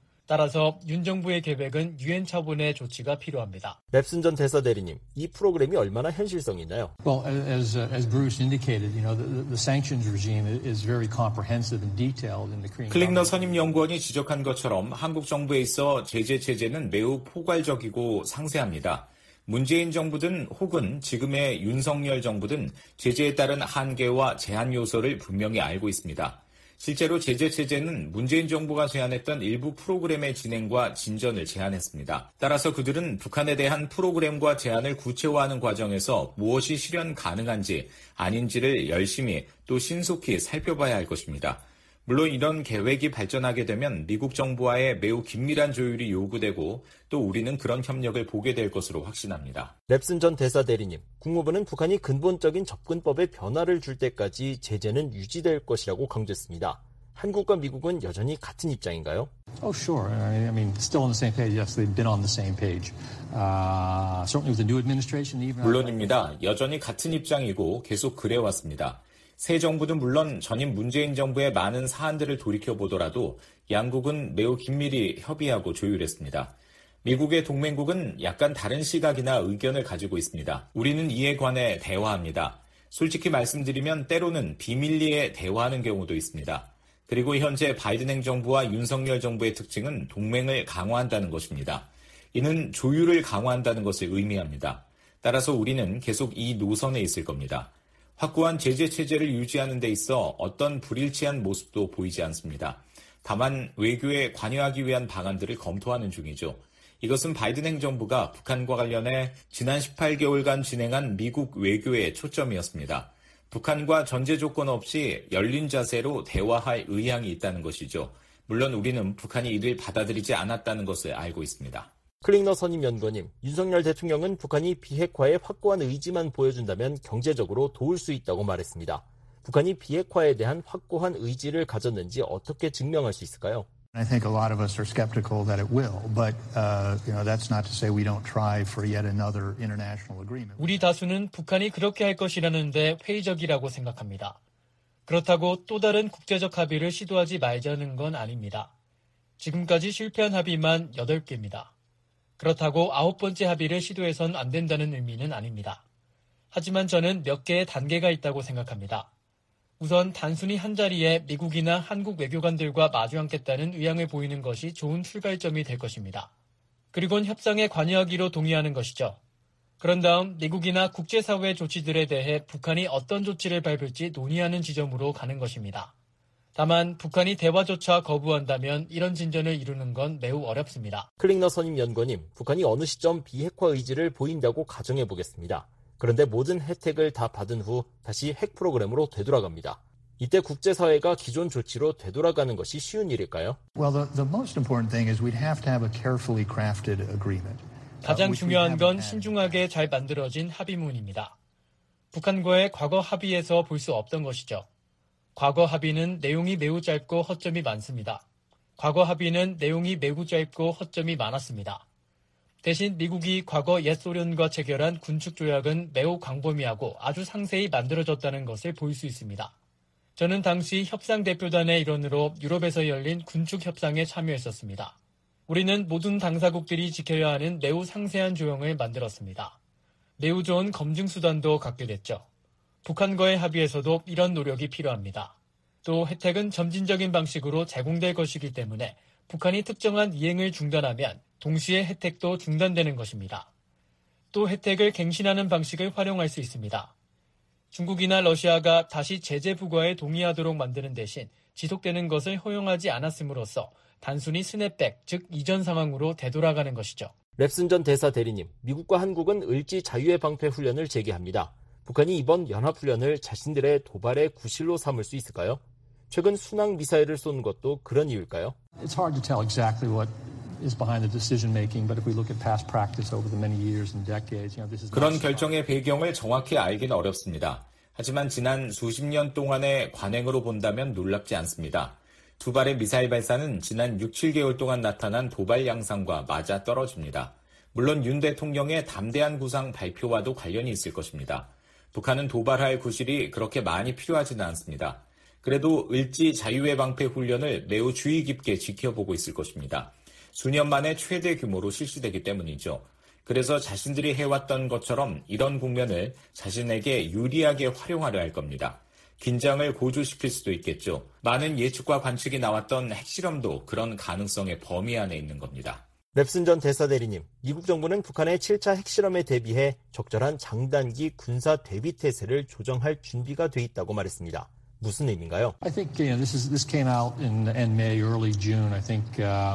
따라서 윤 정부의 계획은 유엔 차원의 조치가 필요합니다. 랩슨 전 대사 대리님, 이 프로그램이 얼마나 현실성이 있나요? Well, as Bruce indicated, the sanctions regime is very comprehensive and detailed in the Korean. 클링너 선임 연구원이 지적한 것처럼 한국 정부에 있어 제재 체제는 매우 포괄적이고 상세합니다. 문재인 정부든 혹은 지금의 윤석열 정부든 제재에 따른 한계와 제한 요소를 분명히 알고 있습니다. 실제로 제재 체제는 문재인 정부가 제안했던 일부 프로그램의 진행과 진전을 제안했습니다. 따라서 그들은 북한에 대한 프로그램과 제안을 구체화하는 과정에서 무엇이 실현 가능한지 아닌지를 열심히 또 신속히 살펴봐야 할 것입니다. 물론 이런 계획이 발전하게 되면 미국 정부와의 매우 긴밀한 조율이 요구되고 또 우리는 그런 협력을 보게 될 것으로 확신합니다. 랩슨 전 대사 대리님, 국무부는 북한이 근본적인 접근법에 변화를 줄 때까지 제재는 유지될 것이라고 강조했습니다. 한국과 미국은 여전히 같은 입장인가요? Oh, sure. I mean, still on the same page. Yes, they've been on the same page. Certainly with the new administration, even. 물론입니다. 여전히 같은 입장이고 계속 그래왔습니다. 새 정부는 물론 전임 문재인 정부의 많은 사안들을 돌이켜보더라도 양국은 매우 긴밀히 협의하고 조율했습니다. 미국의 동맹국은 약간 다른 시각이나 의견을 가지고 있습니다. 우리는 이에 관해 대화합니다. 솔직히 말씀드리면 때로는 비밀리에 대화하는 경우도 있습니다. 그리고 현재 바이든 행정부와 윤석열 정부의 특징은 동맹을 강화한다는 것입니다. 이는 조율을 강화한다는 것을 의미합니다. 따라서 우리는 계속 이 노선에 있을 겁니다. 확고한 제재 체제를 유지하는 데 있어 어떤 불일치한 모습도 보이지 않습니다. 다만 외교에 관여하기 위한 방안들을 검토하는 중이죠. 이것은 바이든 행정부가 북한과 관련해 지난 18개월간 진행한 미국 외교의 초점이었습니다. 북한과 전제 조건 없이 열린 자세로 대화할 의향이 있다는 것이죠. 물론 우리는 북한이 이를 받아들이지 않았다는 것을 알고 있습니다. 클링너 선임 연구원님, 윤석열 대통령은 북한이 비핵화에 확고한 의지만 보여준다면 경제적으로 도울 수 있다고 말했습니다. 북한이 비핵화에 대한 확고한 의지를 가졌는지 어떻게 증명할 수 있을까요? I think a lot of us are skeptical that it will, but that's not to say we don't try for yet another international agreement. 우리 다수는 북한이 그렇게 할 것이라는데 회의적이라고 생각합니다. 그렇다고 또 다른 국제적 합의를 시도하지 말자는 건 아닙니다. 지금까지 실패한 합의만 8개입니다. 그렇다고 9번째 합의를 시도해선 안 된다는 의미는 아닙니다. 하지만 저는 몇 개의 단계가 있다고 생각합니다. 우선 단순히 한자리에 미국이나 한국 외교관들과 마주 앉겠다는 의향을 보이는 것이 좋은 출발점이 될 것입니다. 그리고는 협상에 관여하기로 동의하는 것이죠. 그런 다음 미국이나 국제사회 조치들에 대해 북한이 어떤 조치를 밟을지 논의하는 지점으로 가는 것입니다. 다만 북한이 대화조차 거부한다면 이런 진전을 이루는 건 매우 어렵습니다. 클링너 선임 연구원님, 북한이 어느 시점 비핵화 의지를 보인다고 가정해 보겠습니다. 그런데 모든 혜택을 다 받은 후 다시 핵 프로그램으로 되돌아갑니다. 이때 국제사회가 기존 조치로 되돌아가는 것이 쉬운 일일까요? Well, the most important thing is we'd have to have a carefully crafted agreement. 가장 중요한 건 신중하게 잘 만들어진 합의문입니다. 북한과의 과거 합의에서 볼 수 없던 것이죠. 과거 합의는 내용이 매우 짧고 허점이 많습니다. 과거 합의는 내용이 매우 짧고 허점이 많았습니다. 대신 미국이 과거 옛 소련과 체결한 군축 조약은 매우 광범위하고 아주 상세히 만들어졌다는 것을 볼 수 있습니다. 저는 당시 협상 대표단의 일원으로 유럽에서 열린 군축 협상에 참여했었습니다. 우리는 모든 당사국들이 지켜야 하는 매우 상세한 조형을 만들었습니다. 매우 좋은 검증 수단도 갖게 됐죠. 북한과의 합의에서도 이런 노력이 필요합니다. 또 혜택은 점진적인 방식으로 제공될 것이기 때문에 북한이 특정한 이행을 중단하면 동시에 혜택도 중단되는 것입니다. 또 혜택을 갱신하는 방식을 활용할 수 있습니다. 중국이나 러시아가 다시 제재 부과에 동의하도록 만드는 대신 지속되는 것을 허용하지 않았음으로써 단순히 스냅백, 즉 이전 상황으로 되돌아가는 것이죠. 랩슨 전 대사 대리님, 미국과 한국은 을지 자유의 방패 훈련을 재개합니다. 북한이 이번 연합훈련을 자신들의 도발의 구실로 삼을 수 있을까요? 최근 순항 미사일을 쏜 것도 그런 이유일까요? It's hard to tell exactly what is behind the decision making, but if we look at past practice over the many years and decades, this is 그런 결정의 배경을 정확히 알기는 어렵습니다. 하지만 지난 수십 년 동안의 관행으로 본다면 놀랍지 않습니다. 두 발의 미사일 발사는 지난 6, 7개월 동안 나타난 도발 양상과 맞아 떨어집니다. 물론 윤 대통령의 담대한 구상 발표와도 관련이 있을 것입니다. 북한은 도발할 구실이 그렇게 많이 필요하지는 않습니다. 그래도 을지 자유의 방패 훈련을 매우 주의 깊게 지켜보고 있을 것입니다. 수년 만에 최대 규모로 실시되기 때문이죠. 그래서 자신들이 해왔던 것처럼 이런 국면을 자신에게 유리하게 활용하려 할 겁니다. 긴장을 고조시킬 수도 있겠죠. 많은 예측과 관측이 나왔던 핵실험도 그런 가능성의 범위 안에 있는 겁니다. 랩슨 전 대사 대리님, 미국 정부는 북한의 7차 핵실험에 대비해 적절한 장단기 군사 대비 태세를 조정할 준비가 돼 있다고 말했습니다. 무슨 의미인가요? I think this came out in May, early June. I think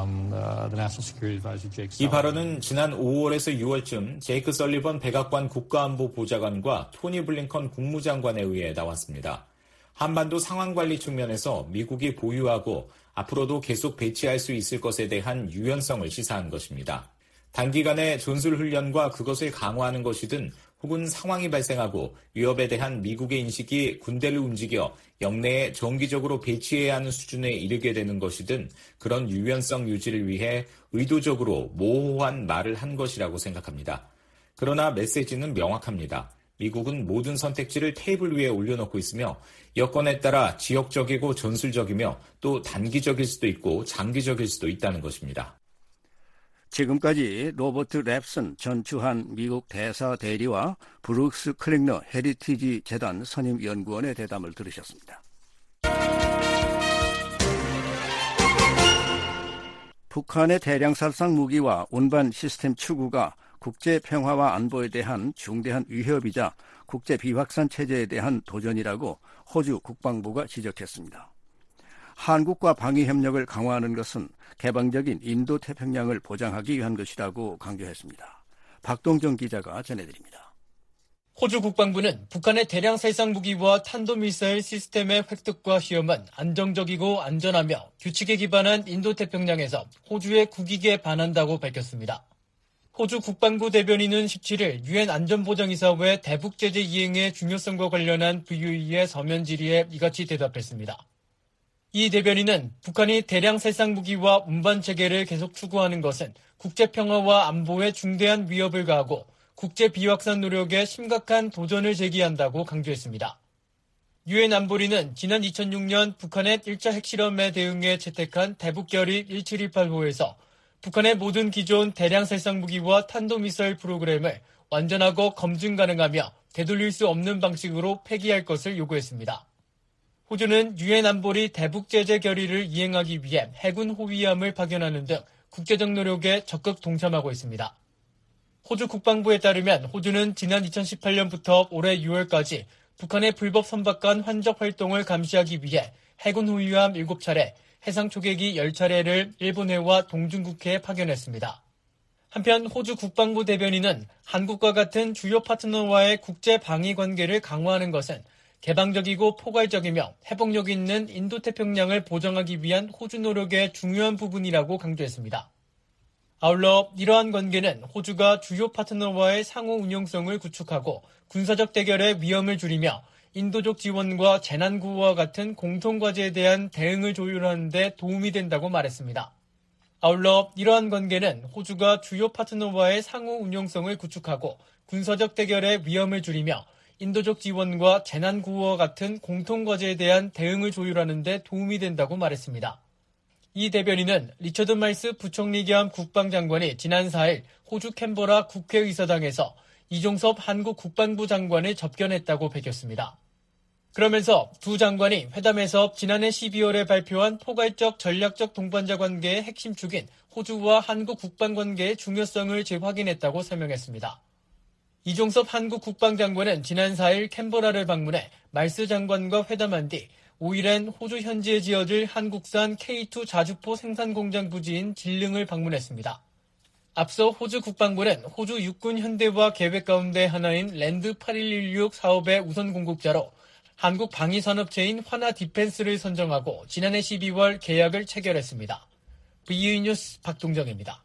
the National Security Advisor Jake Sullivan. 이 발언은 지난 5월에서 6월쯤 제이크 설리번 백악관 국가안보보좌관과 토니 블링컨 국무장관에 의해 나왔습니다. 한반도 상황관리 측면에서 미국이 보유하고 앞으로도 계속 배치할 수 있을 것에 대한 유연성을 시사한 것입니다. 단기간에 전술훈련과 그것을 강화하는 것이든 혹은 상황이 발생하고 위협에 대한 미국의 인식이 군대를 움직여 영내에 정기적으로 배치해야 하는 수준에 이르게 되는 것이든 그런 유연성 유지를 위해 의도적으로 모호한 말을 한 것이라고 생각합니다. 그러나 메시지는 명확합니다. 미국은 모든 선택지를 테이블 위에 올려놓고 있으며 여건에 따라 지역적이고 전술적이며 또 단기적일 수도 있고 장기적일 수도 있다는 것입니다. 지금까지 로버트 랩슨 전 주한 미국 대사 대리와 브룩스 클링너 헤리티지 재단 선임 연구원의 대담을 들으셨습니다. 북한의 대량살상 무기와 운반 시스템 추구가 국제 평화와 안보에 대한 중대한 위협이자 국제 비확산 체제에 대한 도전이라고 호주 국방부가 지적했습니다. 한국과 방위 협력을 강화하는 것은 개방적인 인도태평양을 보장하기 위한 것이라고 강조했습니다. 박동정 기자가 전해드립니다. 호주 국방부는 북한의 대량 살상 무기와 탄도미사일 시스템의 획득과 시험은 안정적이고 안전하며 규칙에 기반한 인도태평양에서 호주의 국익에 반한다고 밝혔습니다. 호주 국방부 대변인은 17일 유엔 안전보장이사회 대북 제재 이행의 중요성과 관련한 VOE의 서면 질의에 이같이 대답했습니다. 이 대변인은 북한이 대량 살상 무기와 운반 체계를 계속 추구하는 것은 국제 평화와 안보에 중대한 위협을 가하고 국제 비확산 노력에 심각한 도전을 제기한다고 강조했습니다. 유엔 안보리는 지난 2006년 북한의 1차 핵실험에 대응해 채택한 대북결의 1718호에서 북한의 모든 기존 대량 살상 무기와 탄도미사일 프로그램을 완전하고 검증 가능하며 되돌릴 수 없는 방식으로 폐기할 것을 요구했습니다. 호주는 유엔 안보리 대북 제재 결의를 이행하기 위해 해군 호위함을 파견하는 등 국제적 노력에 적극 동참하고 있습니다. 호주 국방부에 따르면 호주는 지난 2018년부터 올해 6월까지 북한의 불법 선박간 환적 활동을 감시하기 위해 해군 호위함 7차례, 해상 초계기 10차례를 일본해와 동중국해에 파견했습니다. 한편 호주 국방부 대변인은 한국과 같은 주요 파트너와의 국제 방위 관계를 강화하는 것은 개방적이고 포괄적이며 회복력 있는 인도태평양을 보장하기 위한 호주 노력의 중요한 부분이라고 강조했습니다. 아울러 이러한 관계는 호주가 주요 파트너와의 상호 운용성을 구축하고 군사적 대결의 위험을 줄이며 인도적 지원과 재난구호와 같은 공통과제에 대한 대응을 조율하는 데 도움이 된다고 말했습니다. 아울러 이러한 관계는 호주가 주요 파트너와의 상호 운용성을 구축하고 군사적 대결의 위험을 줄이며 인도적 지원과 재난구호와 같은 공통과제에 대한 대응을 조율하는 데 도움이 된다고 말했습니다. 이 대변인은 리처드 마이스 부총리 겸 국방장관이 지난 4일 호주 캔버라 국회의사당에서 이종섭 한국 국방부 장관을 접견했다고 밝혔습니다. 그러면서 두 장관이 회담에서 지난해 12월에 발표한 포괄적 전략적 동반자 관계의 핵심 축인 호주와 한국 국방 관계의 중요성을 재확인했다고 설명했습니다. 이종섭 한국 국방장관은 지난 4일 캔버라를 방문해 마이스 장관과 회담한 뒤 5일엔 호주 현지에 지어질 한국산 K2 자주포 생산 공장 부지인 질릉을 방문했습니다. 앞서 호주 국방부는 호주 육군 현대화 계획 가운데 하나인 랜드 8116 사업의 우선 공급자로 한국 방위산업체인 화나 디펜스를 선정하고 지난해 12월 계약을 체결했습니다. VOE 뉴스 박동정입니다.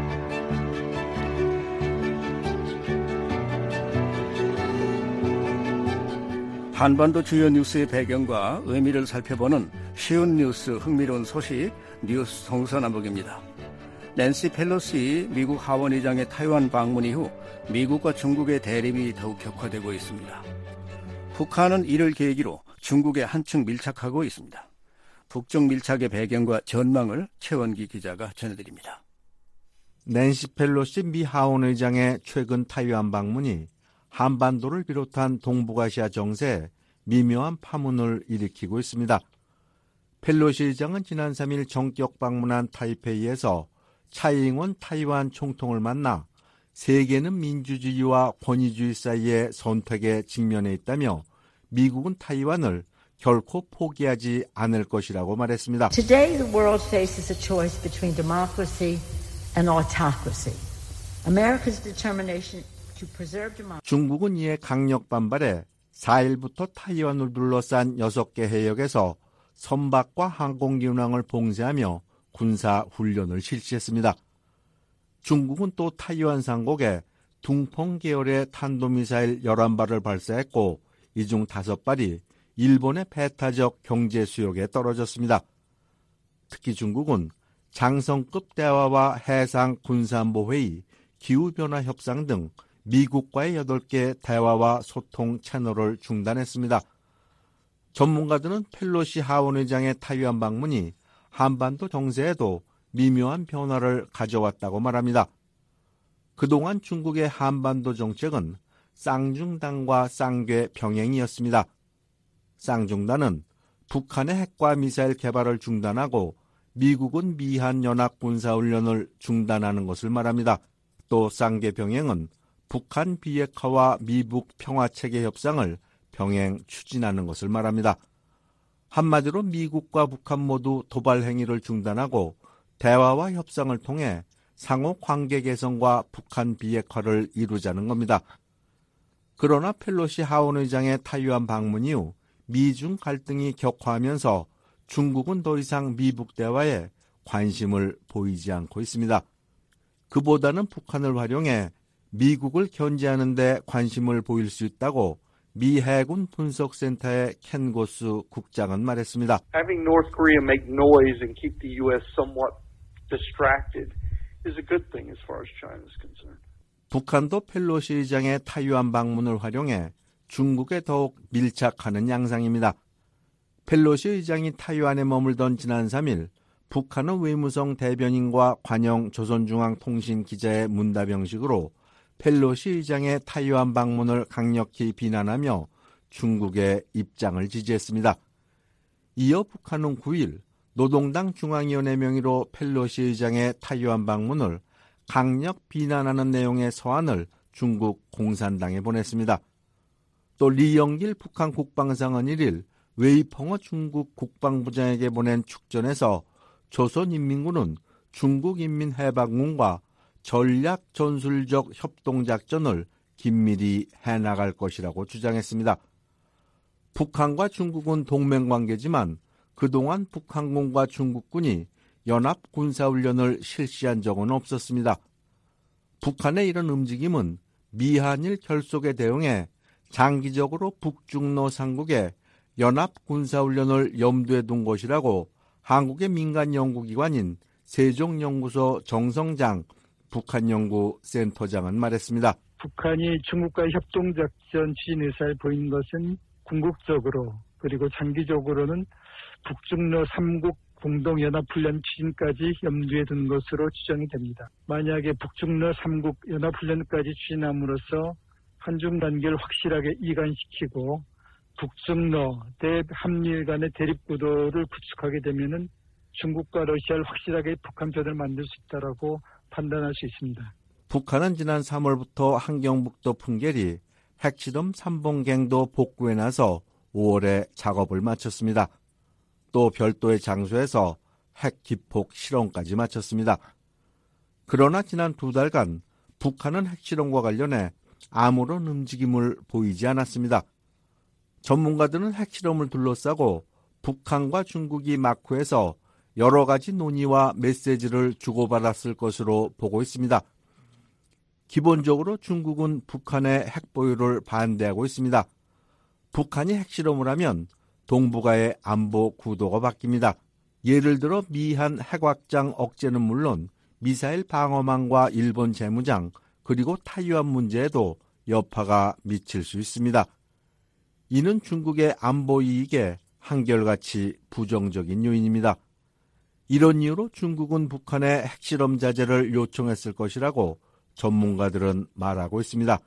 한반도 주요 뉴스의 배경과 의미를 살펴보는 쉬운 뉴스 흥미로운 소식 뉴스 동서남북입니다. 낸시 펠로시 미국 하원의장의 타이완 방문 이후 미국과 중국의 대립이 더욱 격화되고 있습니다. 북한은 이를 계기로 중국에 한층 밀착하고 있습니다. 북중 밀착의 배경과 전망을 최원기 기자가 전해드립니다. 낸시 펠로시 미 하원의장의 최근 타이완 방문이 한반도를 비롯한 동북아시아 정세에 미묘한 파문을 일으키고 있습니다. 펠로시 의장은 지난 3일 정격 방문한 타이페이에서 차이잉원 타이완 총통을 만나 세계는 민주주의와 권위주의 사이의 선택에 직면해 있다며 미국은 타이완을 결코 포기하지 않을 것이라고 말했습니다. Today the world faces a choice between democracy and autocracy. America's determination to preserve democracy. 중국은 이에 강력 반발해 4일부터 타이완을 둘러싼 6개 해역에서 선박과 항공기 운항을 봉쇄하며 군사 훈련을 실시했습니다. 중국은 또 타이완 상공에 둥펑 계열의 탄도미사일 11발을 발사했고 이 중 5발이 일본의 배타적 경제 수역에 떨어졌습니다. 특히 중국은 장성급 대화와 해상 군사안보회의, 기후변화 협상 등 미국과의 8개 대화와 소통 채널을 중단했습니다. 전문가들은 펠로시 하원의장의 타이완 방문이 한반도 정세에도 미묘한 변화를 가져왔다고 말합니다. 그동안 중국의 한반도 정책은 쌍중단과 쌍궤 병행이었습니다. 쌍중단은 북한의 핵과 미사일 개발을 중단하고 미국은 미한 연합 군사훈련을 중단하는 것을 말합니다. 또 쌍궤 병행은 북한 비핵화와 미북 평화체계 협상을 병행 추진하는 것을 말합니다. 한마디로 미국과 북한 모두 도발 행위를 중단하고 대화와 협상을 통해 상호 관계 개선과 북한 비핵화를 이루자는 겁니다. 그러나 펠로시 하원의장의 타이완 방문 이후 미중 갈등이 격화하면서 중국은 더 이상 미북 대화에 관심을 보이지 않고 있습니다. 그보다는 북한을 활용해 미국을 견제하는 데 관심을 보일 수 있다고 미 해군 분석센터의 켄 고스 국장은 말했습니다. Having North Korea make noise and keep the U.S. somewhat distracted is a good thing as far as China is concerned. 북한도 펠로시 의장의 타이완 방문을 활용해 중국에 더욱 밀착하는 양상입니다. 펠로시 의장이 타이완에 머물던 지난 3일 북한은 외무성 대변인과 관영 조선중앙통신 기자의 문답 형식으로 펠로시 의장의 타이완 방문을 강력히 비난하며 중국의 입장을 지지했습니다. 이어 북한은 9일 노동당 중앙위원회 명의로 펠로시 의장의 타이완 방문을 강력 비난하는 내용의 서한을 중국 공산당에 보냈습니다. 또 리영길 북한 국방상은 1일 웨이펑어 중국 국방부장에게 보낸 축전에서 조선인민군은 중국인민해방군과 전략 전술적 협동작전을 긴밀히 해나갈 것이라고 주장했습니다. 북한과 중국은 동맹관계지만 그동안 북한군과 중국군이 연합 군사훈련을 실시한 적은 없었습니다. 북한의 이런 움직임은 미한일 결속에 대응해 장기적으로 북중러 3국의 연합 군사훈련을 염두에 둔 것이라고 한국의 민간 연구기관인 세종연구소 정성장 북한연구센터장은 말했습니다. 북한이 중국과의 협동작전 추진 의사를 보인 것은 궁극적으로 그리고 장기적으로는 북중러 3국 공동연합훈련 추진까지 염두에 둔 것으로 추정이 됩니다. 만약에 북중러 3국 연합훈련까지 추진함으로써 한중 관계를 확실하게 이관시키고 북중러 대한미일 간의 대립구도를 구축하게 되면은 중국과 러시아를 확실하게 북한 편을 만들 수 있다라고 판단할 수 있습니다. 북한은 지난 3월부터 한경북도 풍계리 핵실험 3번갱도 복구에 나서 5월에 작업을 마쳤습니다. 또 별도의 장소에서 핵 기폭 실험까지 마쳤습니다. 그러나 지난 2달간 북한은 핵실험과 관련해 아무런 움직임을 보이지 않았습니다. 전문가들은 핵실험을 둘러싸고 북한과 중국이 마쿠에서 여러 가지 논의와 메시지를 주고받았을 것으로 보고 있습니다. 기본적으로 중국은 북한의 핵 보유를 반대하고 있습니다. 북한이 핵실험을 하면 동북아의 안보 구도가 바뀝니다. 예를 들어 미한 핵확장 억제는 물론 미사일 방어망과 일본 재무장 그리고 타이완 문제에도 여파가 미칠 수 있습니다. 이는 중국의 안보 이익에 한결같이 부정적인 요인입니다. 이런 이유로 중국은 북한의 핵실험 자제를 요청했을 것이라고 전문가들은 말하고 있습니다.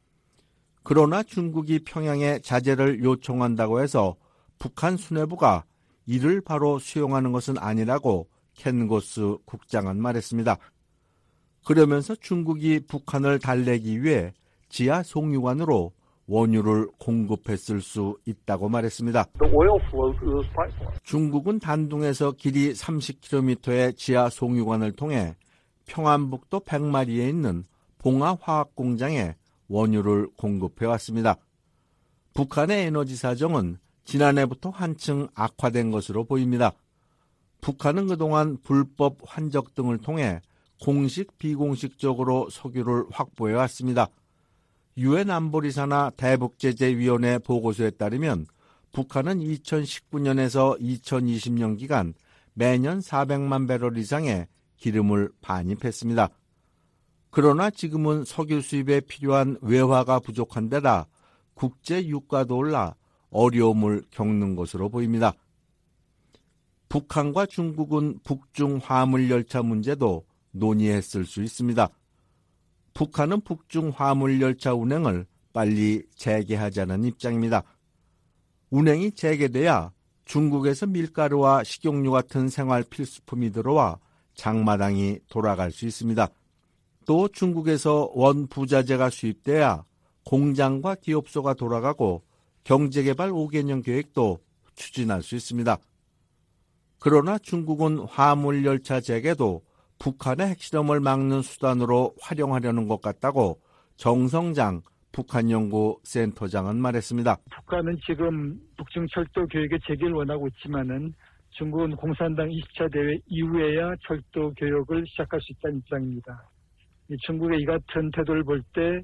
그러나 중국이 평양에 자제를 요청한다고 해서 북한 수뇌부가 이를 바로 수용하는 것은 아니라고 켄 고스 국장은 말했습니다. 그러면서 중국이 북한을 달래기 위해 지하 송유관으로 원유를 공급했을 수 있다고 말했습니다. 중국은 단둥에서 길이 30km의 지하 송유관을 통해 평안북도 100마리에 있는 봉화화학공장에 원유를 공급해왔습니다. 북한의 에너지 사정은 지난해부터 한층 악화된 것으로 보입니다. 북한은 그동안 불법 환적 등을 통해 공식 비공식적으로 석유를 확보해왔습니다. 유엔 안보리사나 대북제재위원회 보고서에 따르면 북한은 2019년에서 2020년 기간 매년 400만 배럴 이상의 기름을 반입했습니다. 그러나 지금은 석유 수입에 필요한 외화가 부족한 데다 국제 유가도 올라 어려움을 겪는 것으로 보입니다. 북한과 중국은 북중 화물열차 문제도 논의했을 수 있습니다. 북한은 북중 화물열차 운행을 빨리 재개하자는 입장입니다. 운행이 재개돼야 중국에서 밀가루와 식용유 같은 생활 필수품이 들어와 장마당이 돌아갈 수 있습니다. 또 중국에서 원부자재가 수입돼야 공장과 기업소가 돌아가고 경제개발 5개년 계획도 추진할 수 있습니다. 그러나 중국은 화물열차 재개도 북한의 핵실험을 막는 수단으로 활용하려는 것 같다고 정성장 북한연구센터장은 말했습니다. 북한은 지금 북중철도 교역의 재개를 원하고 있지만은 중국은 공산당 20차 대회 이후에야 철도 교역을 시작할 수 있다는 입장입니다. 중국의 이 같은 태도를 볼 때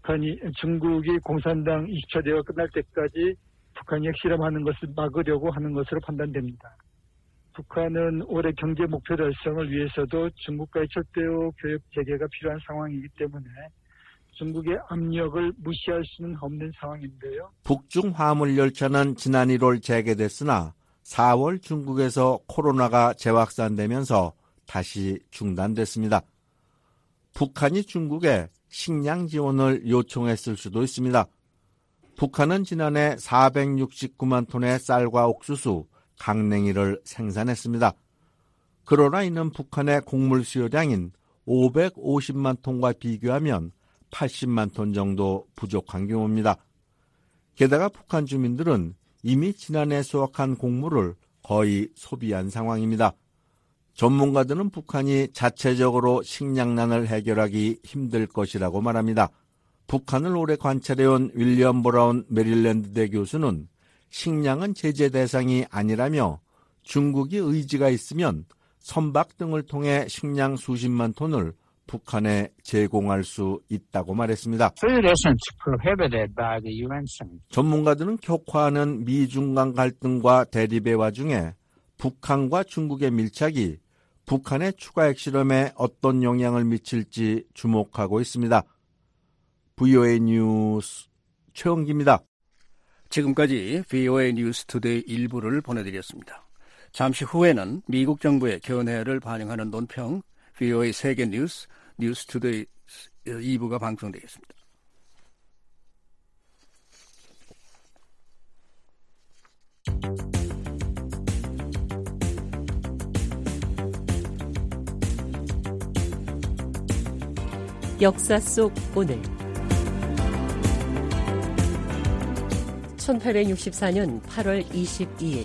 중국이 공산당 20차 대회가 끝날 때까지 북한이 핵실험하는 것을 막으려고 하는 것으로 판단됩니다. 북한은 올해 경제 목표 달성을 위해서도 중국과의 철도 교역 재개가 필요한 상황이기 때문에 중국의 압력을 무시할 수는 없는 상황인데요. 북중 화물열차는 지난 1월 재개됐으나 4월 중국에서 코로나가 재확산되면서 다시 중단됐습니다. 북한이 중국에 식량 지원을 요청했을 수도 있습니다. 북한은 지난해 469만 톤의 쌀과 옥수수, 강냉이를 생산했습니다. 그러나 이는 북한의 곡물 수요량인 550만 톤과 비교하면 80만 톤 정도 부족한 경우입니다. 게다가 북한 주민들은 이미 지난해 수확한 곡물을 거의 소비한 상황입니다. 전문가들은 북한이 자체적으로 식량난을 해결하기 힘들 것이라고 말합니다. 북한을 오래 관찰해온 윌리엄 브라운 메릴랜드대 교수는 식량은 제재 대상이 아니라며 중국이 의지가 있으면 선박 등을 통해 식량 수십만 톤을 북한에 제공할 수 있다고 말했습니다. 전문가들은 격화하는 미중 간 갈등과 대립의 와중에 북한과 중국의 밀착이 북한의 추가 핵실험에 어떤 영향을 미칠지 주목하고 있습니다. VOA 뉴스 최영기입니다. 지금까지 VOA 뉴스 투데이 1부를 보내드렸습니다. 잠시 후에는 미국 정부의 견해를 반영하는 논평 VOA 세계 뉴스 투데이 2부가 방송되겠습니다. 역사 속 오늘 1864년 8월 22일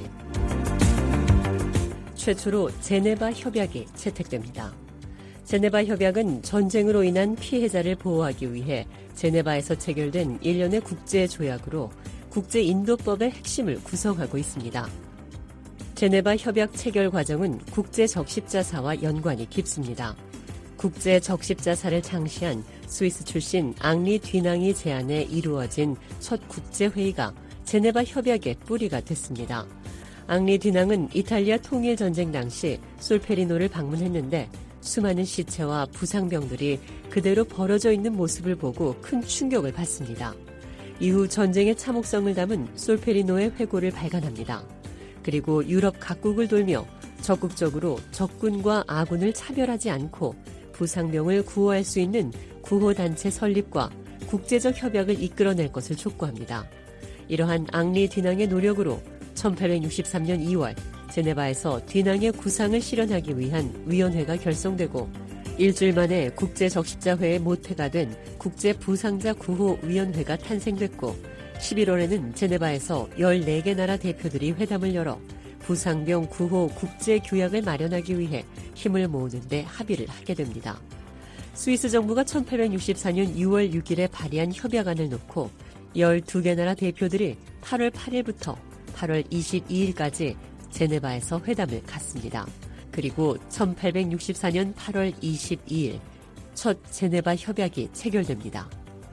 최초로 제네바 협약이 채택됩니다. 제네바 협약은 전쟁으로 인한 피해자를 보호하기 위해 제네바에서 체결된 일련의 국제조약으로 국제인도법의 핵심을 구성하고 있습니다. 제네바 협약 체결 과정은 국제적십자사와 연관이 깊습니다. 국제적십자사를 창시한 스위스 출신 앙리 뒤낭이 제안에 이루어진 첫 국제회의가 제네바 협약의 뿌리가 됐습니다. 앙리 뒤낭은 이탈리아 통일전쟁 당시 솔페리노를 방문했는데 수많은 시체와 부상병들이 그대로 벌어져 있는 모습을 보고 큰 충격을 받습니다. 이후 전쟁의 참혹성을 담은 솔페리노의 회고를 발간합니다. 그리고 유럽 각국을 돌며 적극적으로 적군과 아군을 차별하지 않고 부상병을 구호할 수 있는 구호단체 설립과 국제적 협약을 이끌어낼 것을 촉구합니다. 이러한 앙리 뒤낭의 노력으로 1863년 2월 제네바에서 뒤낭의 구상을 실현하기 위한 위원회가 결성되고 일주일 만에 국제적십자회의 모태가 된 국제부상자 구호위원회가 탄생됐고 11월에는 제네바에서 14개 나라 대표들이 회담을 열어 부상병 구호 국제규약을 마련하기 위해 힘을 모으는 데 합의를 하게 됩니다. 스위스 정부가 1864년 6월 6일에 발의한 협약안을 놓고 12개 나라 대표들이 8월 8일부터 8월 22일까지 제네바에서 회담을 갖습니다. 그리고 1864년 8월 22일 첫 제네바 협약이 체결됩니다.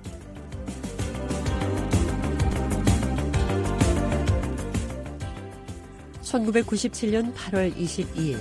(1997년 8월 22일)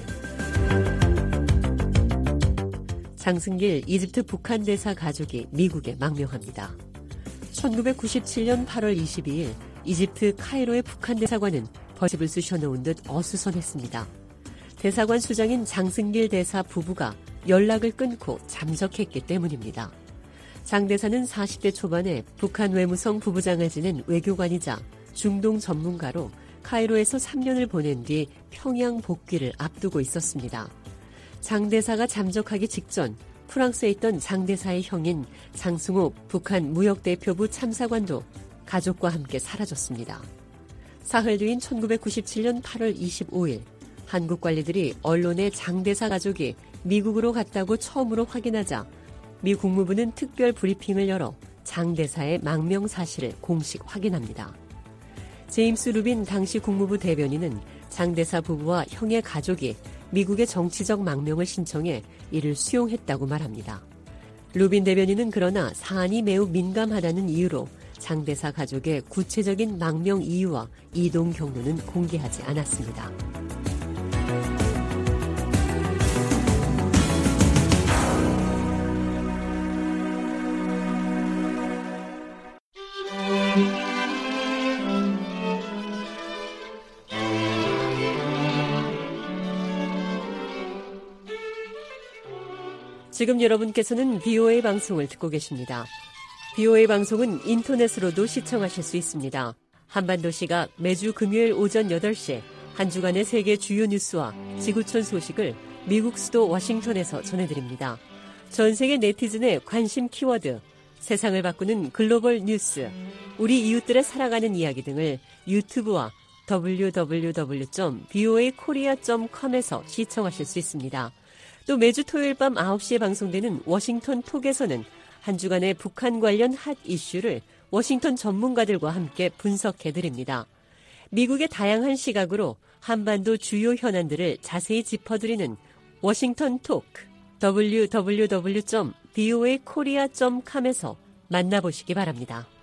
장승길 이집트 북한 대사 가족이 미국에 망명합니다. 1997년 8월 22일 이집트 카이로의 북한 대사관은 버집을 쑤셔놓은 듯 어수선했습니다. 대사관 수장인 장승길 대사 부부가 연락을 끊고 잠적했기 때문입니다. 장 대사는 40대 초반에 북한 외무성 부부장을 지낸 외교관이자 중동 전문가로 카이로에서 3년을 보낸 뒤 평양 복귀를 앞두고 있었습니다. 장 대사가 잠적하기 직전 프랑스에 있던 장 대사의 형인 장승호 북한 무역대표부 참사관도 가족과 함께 사라졌습니다. 사흘 뒤인 1997년 8월 25일 한국 관리들이 언론에 장 대사 가족이 미국으로 갔다고 처음으로 확인하자 미 국무부는 특별 브리핑을 열어 장 대사의 망명 사실을 공식 확인합니다. 제임스 루빈 당시 국무부 대변인은 장 대사 부부와 형의 가족이 미국의 정치적 망명을 신청해 이를 수용했다고 말합니다. 루빈 대변인은 그러나 사안이 매우 민감하다는 이유로 장 대사 가족의 구체적인 망명 이유와 이동 경로는 공개하지 않았습니다. 지금 여러분께서는 VOA 방송을 듣고 계십니다. VOA 방송은 인터넷으로도 시청하실 수 있습니다. 한반도 시각 매주 금요일 오전 8시 한 주간의 세계 주요 뉴스와 지구촌 소식을 미국 수도 워싱턴에서 전해드립니다. 전 세계 네티즌의 관심 키워드, 세상을 바꾸는 글로벌 뉴스, 우리 이웃들의 살아가는 이야기 등을 유튜브와 www.voakorea.com에서 시청하실 수 있습니다. 또 매주 토요일 밤 9시에 방송되는 워싱턴 톡에서는 한 주간의 북한 관련 핫 이슈를 워싱턴 전문가들과 함께 분석해드립니다. 미국의 다양한 시각으로 한반도 주요 현안들을 자세히 짚어드리는 워싱턴 톡, www.voakorea.com에서 만나보시기 바랍니다.